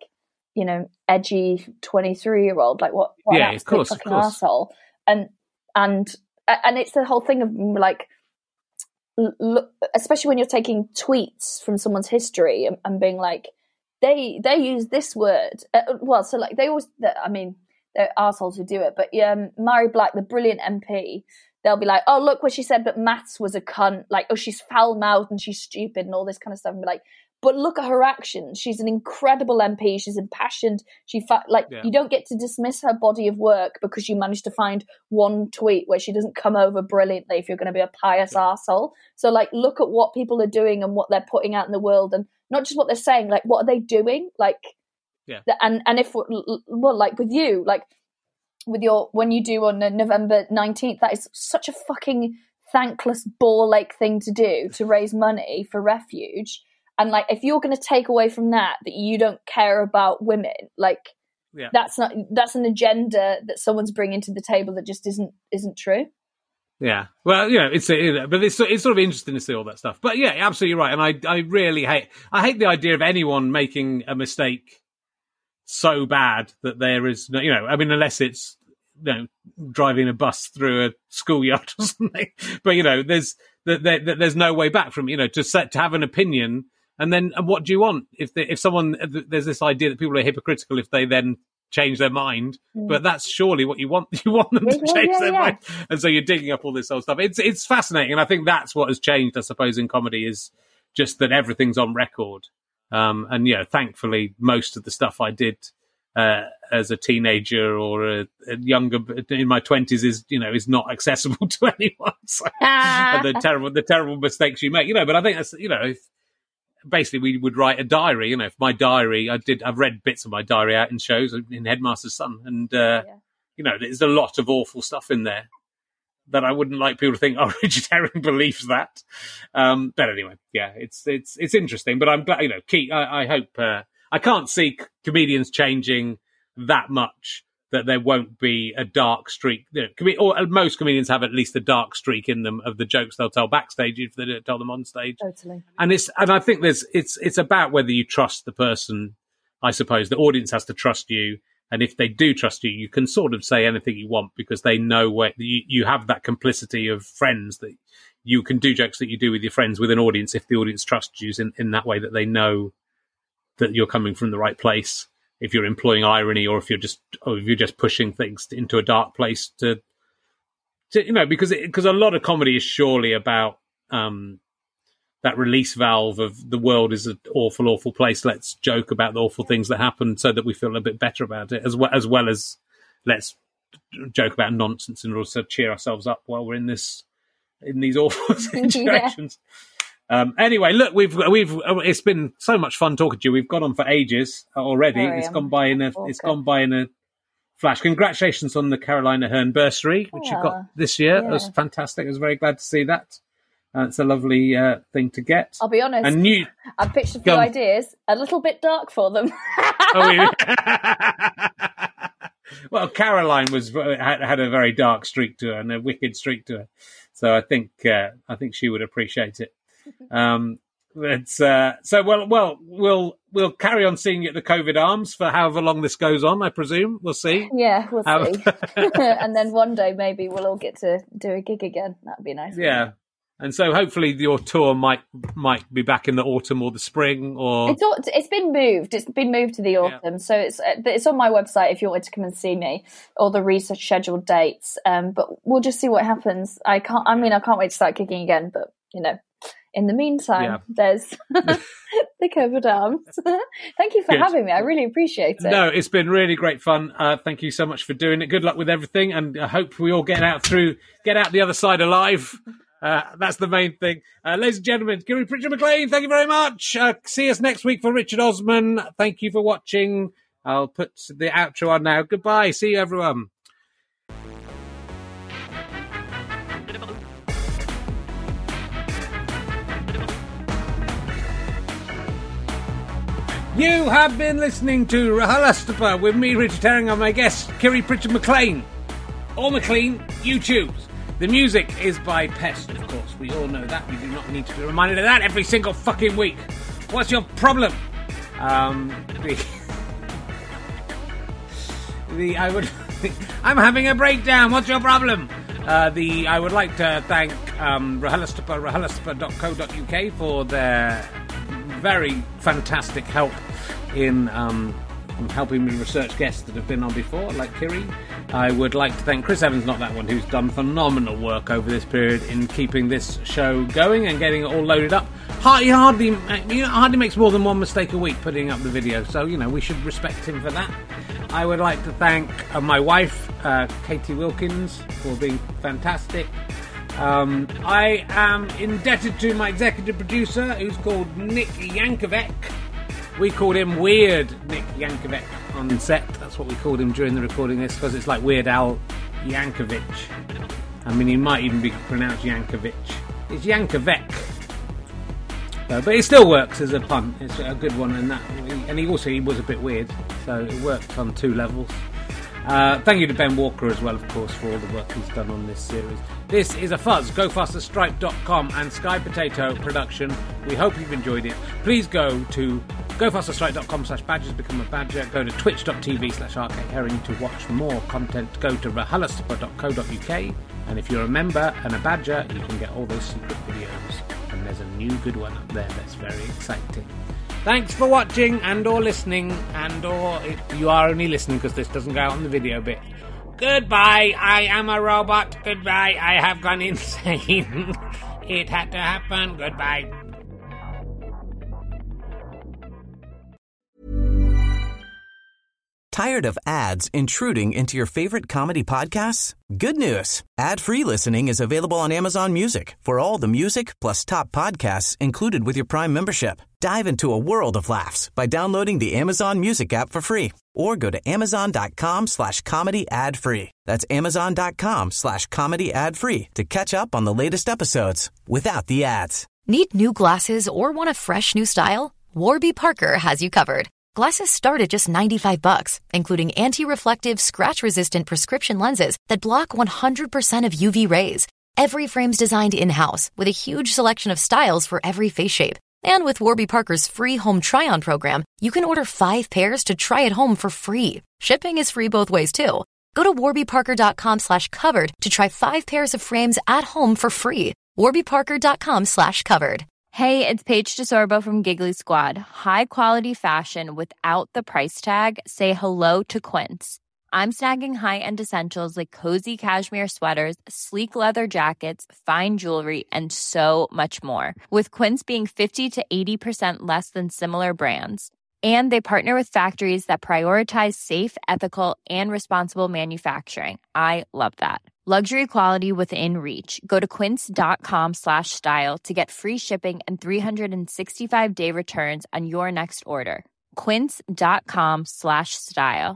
edgy 23-year-old. Like, what an absolute fucking arsehole. And it's the whole thing of, like, especially when you're taking tweets from someone's history and being like, they use this word. So like they always, they're assholes who do it. But Mhairi Black, the brilliant MP, they'll be like, oh, look what she said, but maths was a cunt. Like, oh, she's foul-mouthed and she's stupid and all this kind of stuff. And be like, but look at her actions. She's an incredible MP. She's impassioned. You don't get to dismiss her body of work because you managed to find one tweet where she doesn't come over brilliantly if you're going to be a pious arsehole. So, like, look at what people are doing and what they're putting out in the world, and not just what they're saying, like, what are they doing? Like, and if, well, like with you, like with when you do on November 19th, that is such a fucking thankless ball-like thing to do, to raise money for refuge. And, like, if you're going to take away from that you don't care about women, like, that's an agenda that someone's bringing to the table that just isn't true. Yeah. Well, it's sort of interesting to see all that stuff. But yeah, absolutely right. And I really hate the idea of anyone making a mistake so bad that there is, unless it's, driving a bus through a schoolyard or something. But, there's no way back from, to have an opinion. And then what do you want if someone, there's this idea that people are hypocritical if they then change their mind, but that's surely what you want. You want them to change their mind. And so you're digging up all this old stuff. It's fascinating. And I think that's what has changed, I suppose, in comedy, is just that everything's on record. And thankfully most of the stuff I did as a teenager or a younger in my 20s is not accessible to anyone. So, and the terrible mistakes you make, but I think that's, if basically we would write a diary, if my diary, I've read bits of my diary out in shows in Headmaster's Son, and there's a lot of awful stuff in there that I wouldn't like people to think, oh, Richard Herring believes that. But anyway, it's interesting, but I'm glad, I hope, I can't see comedians changing that much that there won't be a dark streak. Or most comedians have at least a dark streak in them of the jokes they'll tell backstage if they don't tell them on stage. Totally. And I think it's about whether you trust the person. I suppose the audience has to trust you, and if they do trust you, you can sort of say anything you want because they know where you have that complicity of friends that you can do jokes that you do with your friends with an audience if the audience trusts you in that way, that they know that you're coming from the right place. if you're employing irony or if you're just pushing things into a dark place to because a lot of comedy is surely about that release valve of the world is an awful, awful place. Let's joke about the awful things that happen so that we feel a bit better about it, as well as let's joke about nonsense and also cheer ourselves up while we're in these awful situations. Anyway, look, we've it's been so much fun talking to you. We've gone on for ages already. It's gone by in a flash. Congratulations on the Caroline Aherne bursary, which you got this year. Yeah. It was fantastic. I was very glad to see that. It's a lovely thing to get. I'll be honest. I've pitched a few ideas, a little bit dark for them. Well, Caroline had a very dark streak to her and a wicked streak to her, so I think she would appreciate it. We'll carry on seeing you at the COVID Arms for however long this goes on. I presume we'll see. Yeah, we'll see. And then one day maybe we'll all get to do a gig again. That'd be nice. Yeah. And so hopefully your tour might be back in the autumn or the spring, or it's been moved. It's been moved to the autumn, so it's on my website if you wanted to come and see me, or the rescheduled dates. But we'll just see what happens. I can't wait to start gigging again. But in the meantime, there's the COVID Arms. Thank you for having me. I really appreciate it. No, it's been really great fun. Thank you so much for doing it. Good luck with everything, and I hope we all get out the other side alive. That's the main thing. Ladies and gentlemen, Kiri Pritchard-McLean, thank you very much. See us next week for Richard Osman. Thank you for watching. I'll put the outro on now. Goodbye. See you, everyone. You have been listening to RHLSTP with me, Richard Herring, and my guest, Kiri Pritchard-McLean. Or McLean, you choose. The music is by Pest, of course. We all know that. We do not need to be reminded of that every single fucking week. What's your problem? I'm having a breakdown. What's your problem? I would like to thank RHLSTP.co.uk for their very fantastic help in helping me research guests that have been on before, like Kiri. I would like to thank Chris Evans, not that one, who's done phenomenal work over this period in keeping this show going and getting it all loaded up. He hardly makes more than one mistake a week putting up the video, so we should respect him for that. I would like to thank my wife, Katie Wilkins, for being fantastic. I am indebted to my executive producer, who's called Nick Yankovic. We called him Weird Nick Yankovic on set. That's what we called him during the recording of this, because it's like Weird Al Yankovic. I mean, he might even be pronounced Yankovic. It's Yankovic. But it still works as a pun. It's a good one, and he was a bit weird, so it worked on two levels. Thank you to Ben Walker as well, of course, for all the work he's done on this series. This is a Fuzz, GoFasterStripe.com and Sky Potato production. We hope you've enjoyed it. Please go to GoFasterStripe.com/badgers, become a badger. Go to twitch.tv/RKHerring to watch more content. Go to RHLSTP.co.uk, and if you're a member and a badger, you can get all those secret videos. And there's a new good one up there that's very exciting. Thanks for watching and or listening, and or you are only listening because this doesn't go out on the video bit. Goodbye, I am a robot. Goodbye, I have gone insane. It had to happen. Goodbye. Tired of ads intruding into your favorite comedy podcasts? Good news. Ad-free listening is available on Amazon Music for all the music plus top podcasts included with your Prime membership. Dive into a world of laughs by downloading the Amazon Music app for free or go to amazon.com/comedy ad-free. That's amazon.com/comedy ad-free to catch up on the latest episodes without the ads. Need new glasses or want a fresh new style? Warby Parker has you covered. Glasses start at just $95, including anti-reflective, scratch-resistant prescription lenses that block 100% of UV rays. Every frame's designed in-house with a huge selection of styles for every face shape. And with Warby Parker's free home try-on program, you can order 5 pairs to try at home for free. Shipping is free both ways, too. Go to warbyparker.com/covered to try 5 pairs of frames at home for free. warbyparker.com/covered. Hey, it's Paige DeSorbo from Giggly Squad. High quality fashion without the price tag. Say hello to Quince. I'm snagging high-end essentials like cozy cashmere sweaters, sleek leather jackets, fine jewelry, and so much more. With Quince being 50 to 80% less than similar brands. And they partner with factories that prioritize safe, ethical, and responsible manufacturing. I love that. Luxury quality within reach. Go to quince.com/style to get free shipping and 365-day returns on your next order. Quince.com/style.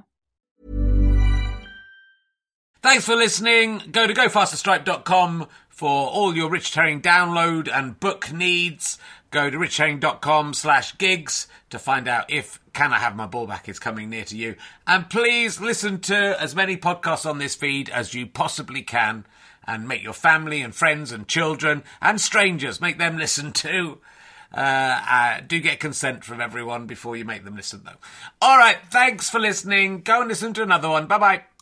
Thanks for listening. Go to gofasterstripe.com for all your Richard Herring download and book needs. Go to richardherring.com/gigs to find out if Can I Have My Ball Back is coming near to you. And please listen to as many podcasts on this feed as you possibly can, and make your family and friends and children and strangers, make them listen too. Do get consent from everyone before you make them listen, though. All right, thanks for listening. Go and listen to another one. Bye-bye.